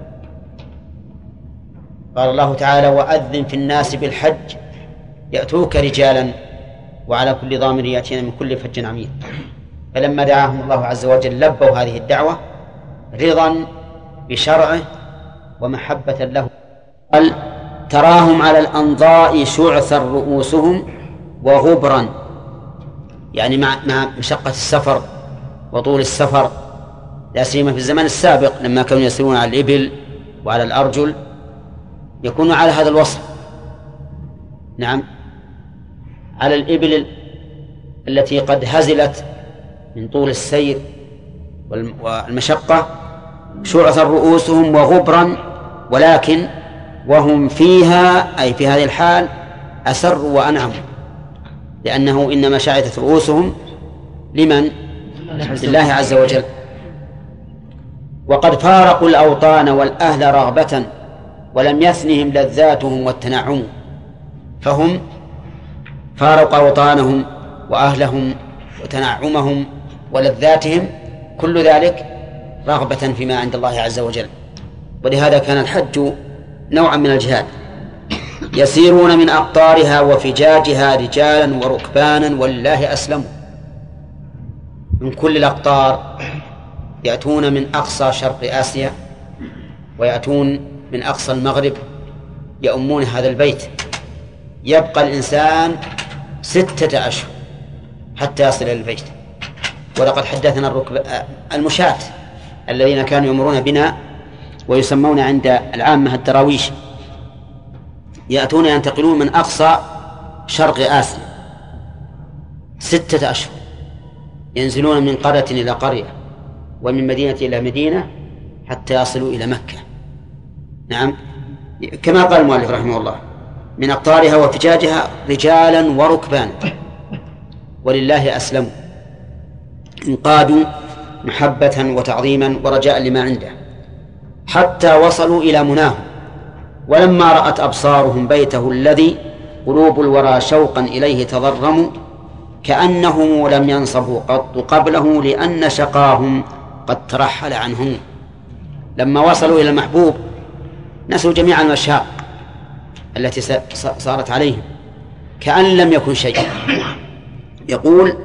قال الله تعالى: وأذن في الناس بالحج يأتوك رجالا وعلى كل ضامر يأتين من كل فج عميق. فلما دعاهم الله عز وجل لبوا هذه الدعوة رضا بشرعه ومحبة له. قال: تراهم على الأنضاء شعثا رؤوسهم وغبرا، يعني مع مشقة السفر وطول السفر، لا سيما في الزمان السابق لما كانوا يسيرون على الإبل وعلى الأرجل يكونوا على هذا الوصف. نعم، على الإبل التي قد هزلت من طول السير والمشقة، شعثا رؤوسهم وغبرا، ولكن وهم فيها أي في هذه الحال أسروا وأنعموا، لأنه إنما شعثت رؤوسهم لمن؟ لله عز وجل. وقد فارقوا الأوطان والأهل رغبة ولم يثنهم لذاتهم والتنعم، فهم فارقوا أوطانهم وأهلهم وتنعمهم ولذاتهم، كل ذلك رغبة فيما عند الله عز وجل. ولهذا كان الحج نوعا من الجهاد، يسيرون من أقطارها وفجاجها رجالا وركبانا ولله أسلموا. من كل الأقطار، يأتون من أقصى شرق آسيا ويأتون من أقصى المغرب يؤمون هذا البيت. يبقى الإنسان 6 أشهر حتى يصل إلى البيت. ولقد حدثنا المشاة الذين كانوا يمرون بنا ويسمون عند العامة الدراويش، يأتون ينتقلون من أقصى شرق آسيا 6 أشهر، ينزلون من قرية إلى قرية ومن مدينة إلى مدينة حتى يصلوا إلى مكة. نعم، كما قال المؤلف رحمه الله: من أقطارها وفجاجها رجالا وركبانا ولله أسلموا، انقادوا محبة وتعظيما ورجاء لما عنده حتى وصلوا إلى مناهم. ولما رأت أبصارهم بيته الذي قلوب الورى شوقا إليه تضرموا، كأنهم لم ينصبوا قط قبله لأن شقاهم قد ترحل عنهم. لما وصلوا إلى المحبوب نسوا جميع المشاق التي صارت عليهم كأن لم يكن شيء. يقول: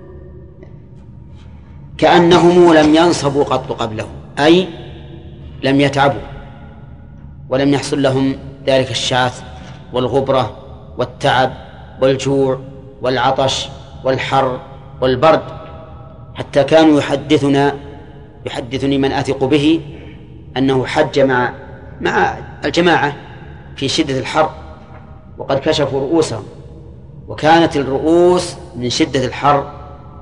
كأنهم لم ينصبوا قط قبله، أي لم يتعبوا ولم يحصل لهم ذلك الشعث والغبرة والتعب والجوع والعطش والحر والبرد، حتى كانوا يحدثني من أثق به أنه حج مع الجماعة في شدة الحر وقد كشفوا رؤوسهم، وكانت الرؤوس من شدة الحر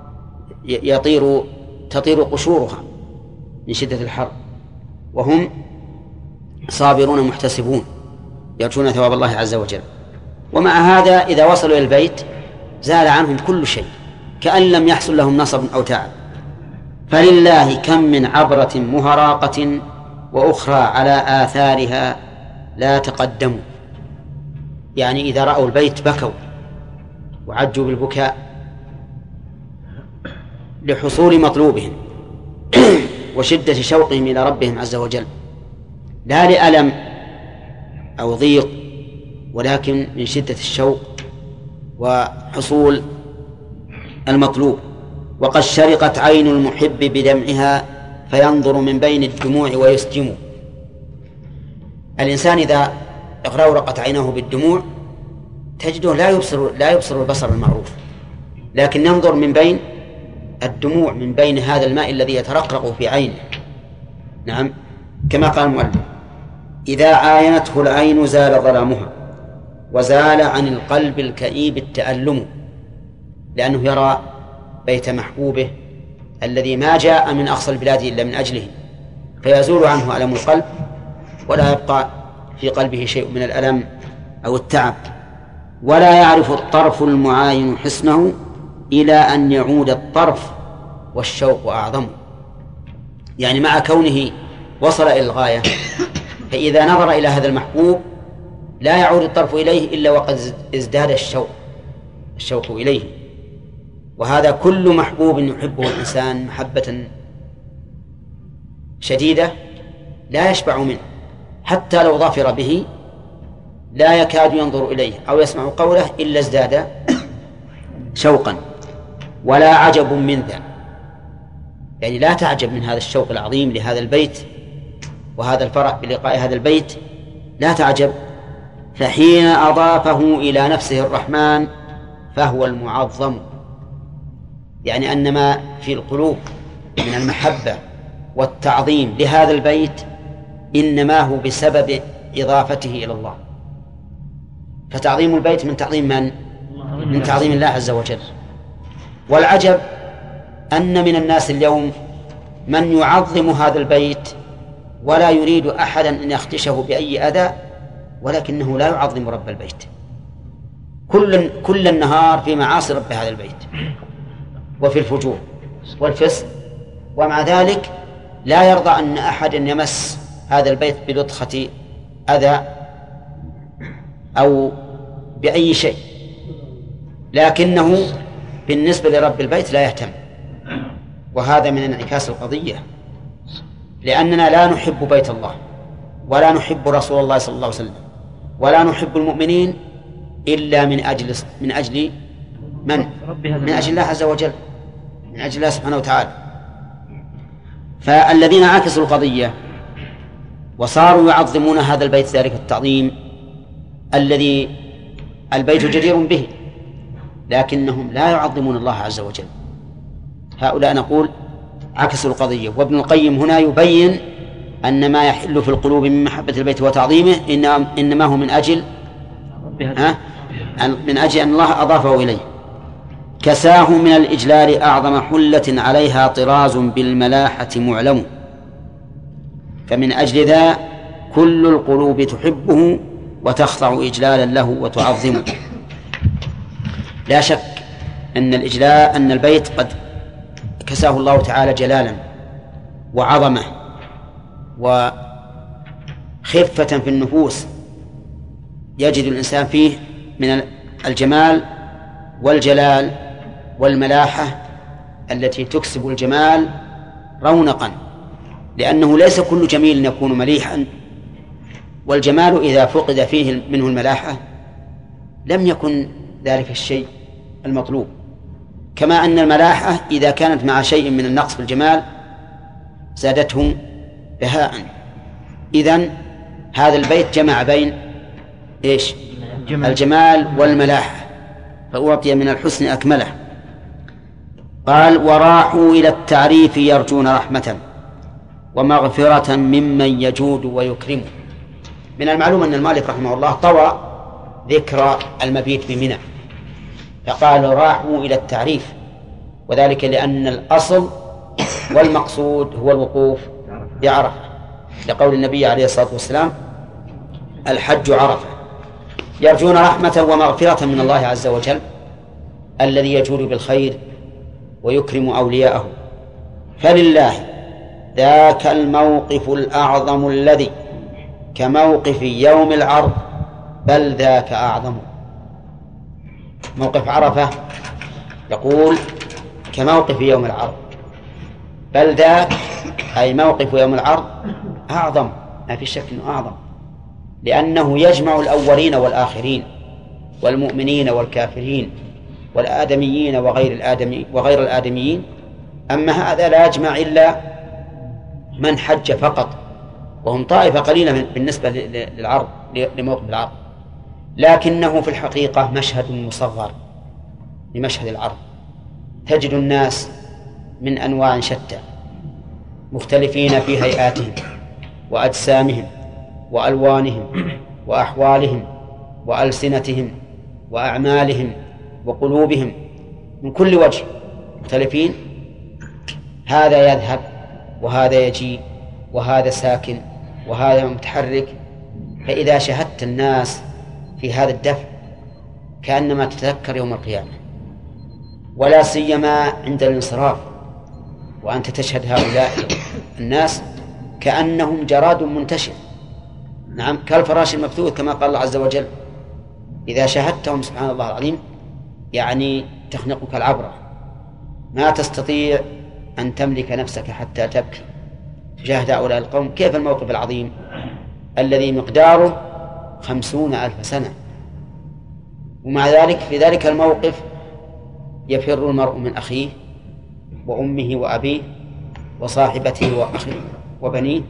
تطير قشورها من شدة الحر، وهم صابرون محتسبون يرجون ثواب الله عز وجل. ومع هذا إذا وصلوا إلى البيت زال عنهم كل شيء كأن لم يحصل لهم نصب أو تعب. فلله كم من عبرة مهراقة وأخرى على آثارها لا تقدموا، يعني إذا رأوا البيت بكوا وعجوا بالبكاء لحصول مطلوبهم وشدة شوقهم إلى ربهم عز وجل، لا لألم أو ضيق، ولكن من شدة الشوق وحصول المطلوب. وقد شرقت عين المحب بدمعها فينظر من بين الدموع ويسجم. الإنسان إذا اغرقت عينه بالدموع تجده لا يبصر البصر المعروف، لكن ينظر من بين الدموع، من بين هذا الماء الذي يترقرق في عينه. نعم، كما قال المؤلف: إذا عاينته العين زال ظلامها وزال عن القلب الكئيب التألم، لأنه يرى بيت محبوبه الذي ما جاء من أقصى البلاد إلا من أجله، فيزول عنه ألم القلب ولا يبقى في قلبه شيء من الألم أو التعب. ولا يعرف الطرف المعاين حسنه إلى أن يعود الطرف والشوق أعظم، يعني مع كونه وصل إلى الغاية، فإذا نظر إلى هذا المحبوب لا يعود الطرف إليه إلا وقد ازداد الشوق إليه. وهذا كل محبوب يحبه الإنسان محبة شديدة لا يشبع منه، حتى لو ظفر به لا يكاد ينظر إليه أو يسمع قوله إلا ازداد شوقا. ولا عجب من ذا، يعني لا تعجب من هذا الشوق العظيم لهذا البيت وهذا الفرح بلقاء هذا البيت، لا تعجب. فحين أضافه إلى نفسه الرحمن فهو المعظم، يعني أن ما في القلوب من المحبة والتعظيم لهذا البيت إنما هو بسبب إضافته إلى الله. فتعظيم البيت من تعظيم من؟ من تعظيم الله عز وجل. والعجب أن من الناس اليوم من يعظم هذا البيت ولا يريد أحدا أن يخدشه بأي أذى ولكنه لا يعظم رب البيت، كل النهار في معاصي رب هذا البيت وفي الفجور والفسق، ومع ذلك لا يرضى أن أحد يمس هذا البيت بلطخة أذى أو بأي شيء، لكنه بالنسبة لرب البيت لا يهتم. وهذا من انعكاس القضية، لأننا لا نحب بيت الله ولا نحب رسول الله صلى الله عليه وسلم ولا نحب المؤمنين إلا من أجل من؟ من أجل الله عز وجل، من أجل الله سبحانه وتعالى. فالذين عكسوا القضية وصاروا يعظمون هذا البيت ذلك التعظيم الذي البيت جدير به، لكنهم لا يعظمون الله عز وجل، هؤلاء نقول عكسوا القضية. وابن القيم هنا يبين أن ما يحل في القلوب من محبة البيت وتعظيمه إنما هو من أجل أن الله أضافه إليه. كساه من الإجلال أعظم حلة عليها طراز بالملاحة معلم، فمن أجل ذا كل القلوب تحبه وتخضع إجلالا له وتعظمه. لا شك أن البيت قد كساه الله تعالى جلالا وعظمة وخفة في النفوس، يجد الإنسان فيه من الجمال والجلال والملاحة التي تكسب الجمال رونقا، لأنه ليس كل جميل يكون مليحا، والجمال إذا فقد فيه منه الملاحة لم يكن ذلك الشيء المطلوب، كما أن الملاحة إذا كانت مع شيء من النقص في الجمال زادته بهاء. إذن هذا البيت جمع بين إيش؟ الجمال والملاحة، فأعطي من الحسن أكمله. قال وراحوا إلى التعريف يرجون رحمة ومغفرة ممن يجود ويكرم. من المعلوم أن المالك رحمه الله طوى ذكر المبيت بمنى، فقال راحوا إلى التعريف، وذلك لأن الأصل والمقصود هو الوقوف بعرفة، لقول النبي عليه الصلاة والسلام الحج عرفة. يرجون رحمة ومغفرة من الله عز وجل الذي يجود بالخير ويكرم أولياءه. فلله ذاك الموقف الأعظم الذي كموقف يوم العرض بل ذاك أعظم. موقف عرفة يقول كموقف يوم العرض، بل ذاك أي موقف يوم العرض أعظم، ما في شك أنه أعظم، لأنه يجمع الأولين والآخرين والمؤمنين والكافرين والآدميين وغير الآدميين. أما هذا لا يجمع إلا من حج فقط، وهم طائفة قليلة بالنسبة للعرض، لموقف العرض، لكنه في الحقيقة مشهد مصغر لمشهد العرض. تجد الناس من أنواع شتى مختلفين في هيئاتهم وأجسامهم وألوانهم وأحوالهم وألسنتهم وأعمالهم وقلوبهم، من كل وجه مختلفين، هذا يذهب وهذا يجي وهذا ساكن وهذا متحرك. فإذا شاهدت الناس في هذا الدفع كأنما تتذكر يوم القيامة، ولا سيما عند الانصراف وأنت تشهد هؤلاء الناس كأنهم جراد منتشر، نعم كالفراش المبثوث كما قال الله عز وجل. إذا شاهدتهم سبحان الله العظيم يعني تخنقك العبرة، ما تستطيع أن تملك نفسك حتى تبكي تشاهد هؤلاء القوم. كيف الموقف العظيم الذي مقداره 50,000 سنة، ومع ذلك في ذلك الموقف يفر المرء من أخيه وأمه وأبيه وصاحبته وأخيه وبنيه،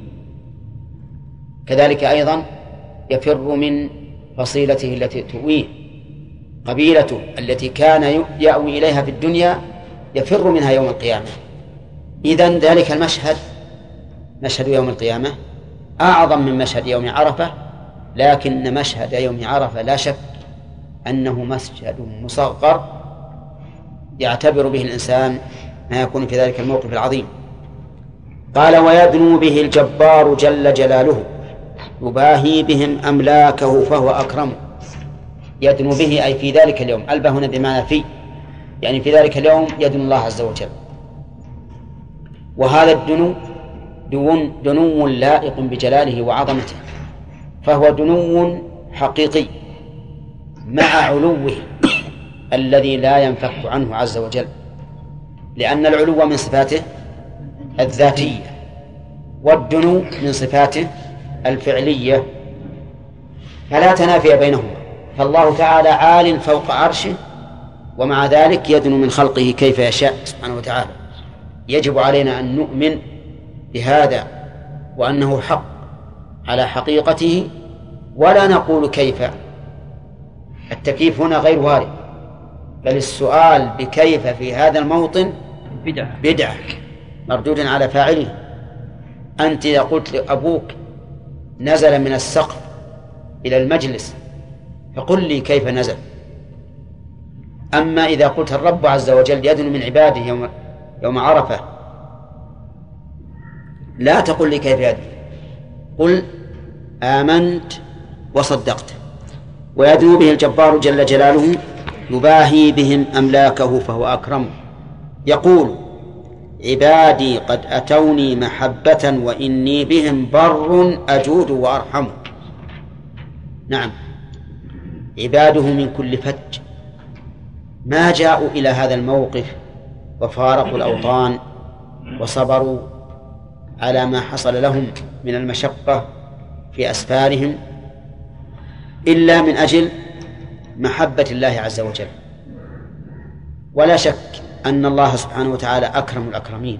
كذلك أيضا يفر من فصيلته التي تؤويه، قبيلته التي كان يأوي إليها في الدنيا يفر منها يوم القيامة. إذن ذلك المشهد مشهد يوم القيامة أعظم من مشهد يوم عرفة، لكن مشهد يوم عرفة لا شك أنه مشهد مصغر يعتبر به الإنسان ما يكون في ذلك الموقف العظيم. قال ويدنو به الجبار جل جلاله يباهي بهم أملاكه فهو أكرم. يدنو به أي في ذلك اليوم، ألبه هنا بمعنى في، يعني في ذلك اليوم يدنو الله عز وجل. وهذا الدنو دنو لائق بجلاله وعظمته، فهو دنو حقيقي مع علوه الذي لا ينفك عنه عز وجل، لأن العلو من صفاته الذاتية والدنو من صفاته الفعلية، فلا تنافي بينهما. فالله تعالى عال فوق عرشه، ومع ذلك يدنو من خلقه كيف يشاء سبحانه وتعالى. يجب علينا أن نؤمن بهذا وأنه حق على حقيقته، ولا نقول كيف. التكييف هنا غير وارد، بل السؤال بكيف في هذا الموطن بدعة مردود على فاعله. أنت إذا قلت لأبوك نزل من السقف إلى المجلس فقل لي كيف نزل. أما إذا قلت الرب عز وجل يدنو من عباده يوم عرفة لا تقل لي كيف يدنو، قل آمنت وصدقت. ويدنو به الجبار جل جلاله يباهي بهم أملاكه فهو أكرم. يقول عبادي قد أتوني محبة وإني بهم بر أجود وأرحم. نعم، عباده من كل فج ما جاءوا إلى هذا الموقف وفارقوا الأوطان وصبروا على ما حصل لهم من المشقة في أسفارهم إلا من أجل محبة الله عز وجل. ولا شك أن الله سبحانه وتعالى أكرم الأكرمين،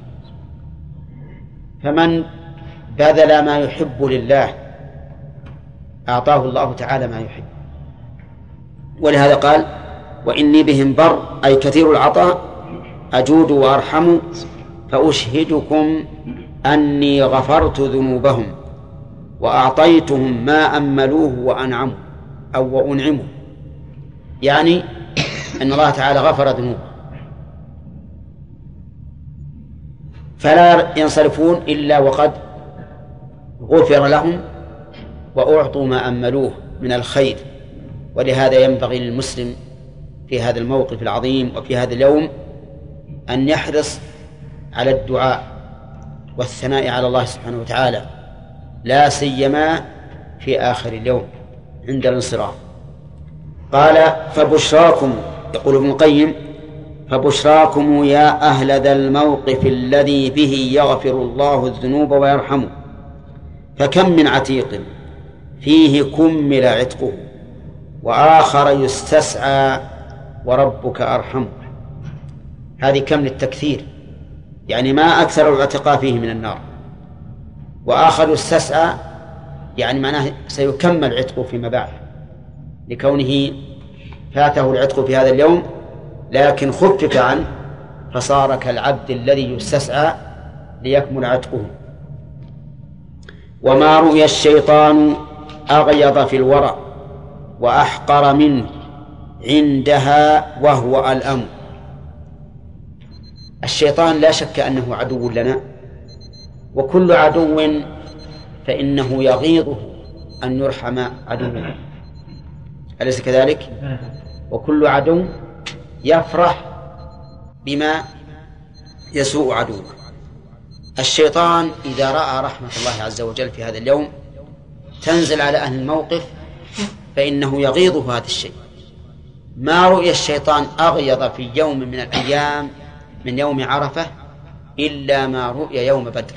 فمن بذل ما يحب لله أعطاه الله تعالى ما يحب. ولهذا قال وإني بهم بر أي كثير العطاء أجود وأرحم، فأشهدكم أني غفرت ذنوبهم وأعطيتهم ما أملوه وأنعموا أو وأنعموا، يعني أن الله تعالى غفر ذنوبهم فلا ينصرفون إلا وقد غفر لهم وأعطوا ما أملوه من الخير. ولهذا ينبغي للمسلم في هذا الموقف العظيم وفي هذا اليوم أن يحرص على الدعاء والثناء على الله سبحانه وتعالى، لا سيما في آخر اليوم عند الانصراف. قال فبشراكم، يقول ابن القيم فبشراكم يا أهل ذا الموقف الذي به يغفر الله الذنوب ويرحمه، فكم من عتيق فيه كمل عتقه وآخر يستسعى وربك أرحم. هذه كم للتكثير، يعني ما أكثر العتقاء فيه من النار. وآخر يستسعى يعني معناه سيكمل عتقه فيما بعد، لكونه فاته العتق في هذا اليوم لكن خفف عنه فصار كالعبد الذي يستسعى ليكمل عتقه. وما رؤي الشيطان أغيض في الورى وأحقر منه عندها وهو الأمر. الشيطان لا شك أنه عدو لنا، وكل عدو فإنه يغيظه أن يرحم عدوه، أليس كذلك؟ وكل عدو يفرح بما يسوء عدوه. الشيطان إذا رأى رحمة الله عز وجل في هذا اليوم تنزل على أهل الموقف فإنه يغيظه هذا الشيء. ما رؤي الشيطان أغيظ في يوم من الأيام من يوم عرفة إلا ما رؤي يوم بدر،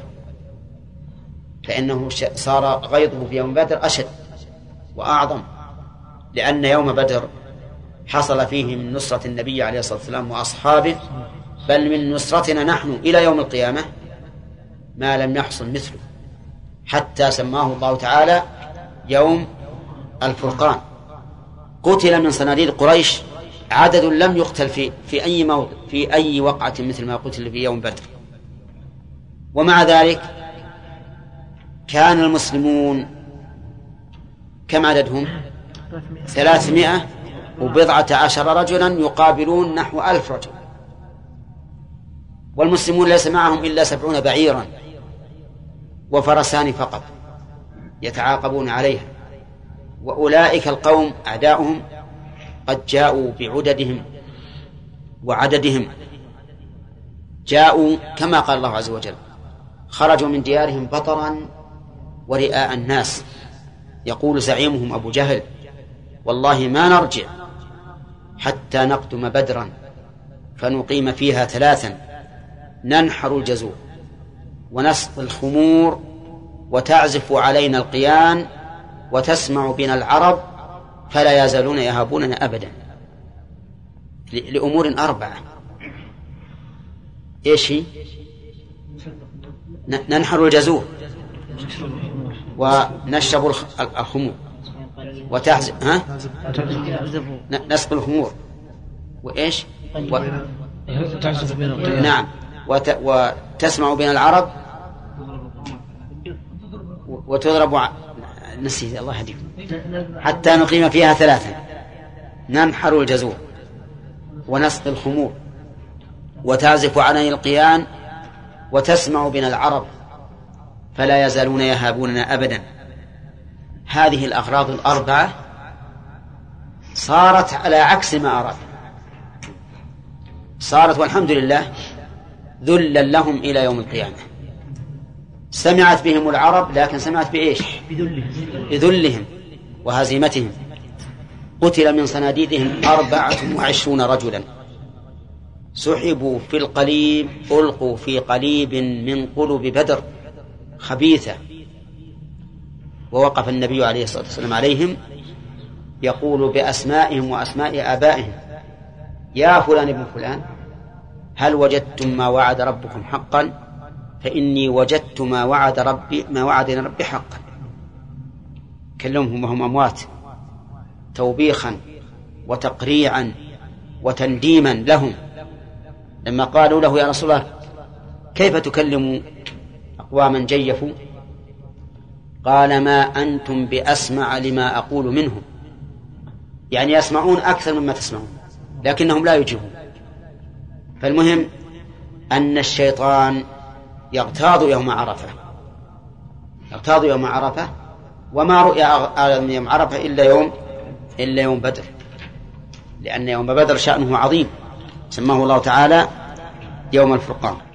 فإنه صار غيظه في يوم بدر أشد وأعظم، لأن يوم بدر حصل فيه من نصرة النبي عليه الصلاة والسلام وأصحابه، بل من نصرتنا نحن إلى يوم القيامة ما لم يحصل مثله، حتى سماه الله تعالى يوم الفرقان. قتل من صناديد قريش عدد لم يقتل في أي موضع في أي وقعة مثل ما قتل في يوم بدر. ومع ذلك كان المسلمون كم عددهم؟ 310 رجلا يقابلون نحو 1000 رجل، والمسلمون ليس معهم إلا 70 بعيرا وفرسان فقط، يتعاقبون عليها. وأولئك القوم أعداؤهم قد جاءوا بعددهم وعددهم، جاءوا كما قال الله عز وجل: خرجوا من ديارهم بطرا ورئاء الناس. يقول زعيمهم أبو جهل: والله ما نرجع حتى نقدم بدرا فنقيم فيها 3: ننحر الجزور ونسقي الخمور وتعزف علينا القيان وتسمع بنا العرب فلا يزالون يهابوننا أبدا. لأمور 4. إيش هي؟ ننحر الجزور ونشرب الخمور وتعزف نسقي الخمور وإيش نعم وتسمع بين العرب وتضرب نسيت الله يهديكم حتى نقيم فيها 3: ننحر الجزور ونسقي الخمور وتعزف علينا القيان وتسمع بنا العرب فلا يزالون يهابوننا أبدا. هذه الأغراض ال4 صارت على عكس ما أراد، صارت والحمد لله ذلا لهم إلى يوم القيامة. سمعت بهم العرب، لكن سمعت بإيش؟ بذلهم وهزيمتهم. قتل من صناديدهم 24 رجلا، سحبوا في القليب، ألقوا في قليب من قلوب بدر خبيثة. ووقف النبي عليه الصلاة والسلام عليهم يقول بأسمائهم وأسماء آبائهم: يا فلان ابن فلان، هل وجدتم ما وعد ربكم حقا؟ فإني وجدت ما وعدنا ربي حقا. كلمهم وهم أموات توبيخا وتقريعا وتنديما لهم لما قالوا له: يا رسول الله، كيف تكلم أقواما جيفوا؟ قال: ما أنتم بأسمع لما أقول منهم، يعني يسمعون أكثر مما تسمعون لكنهم لا يجيبون. فالمهم أن الشيطان يغتاظ يوم عرفة، يغتاظ يوم عرفة، وما رؤيا أعلم يوم عرفة إلا يوم بدر، لأن يوم بدر شأنه عظيم، سماه الله تعالى يوم الفرقان.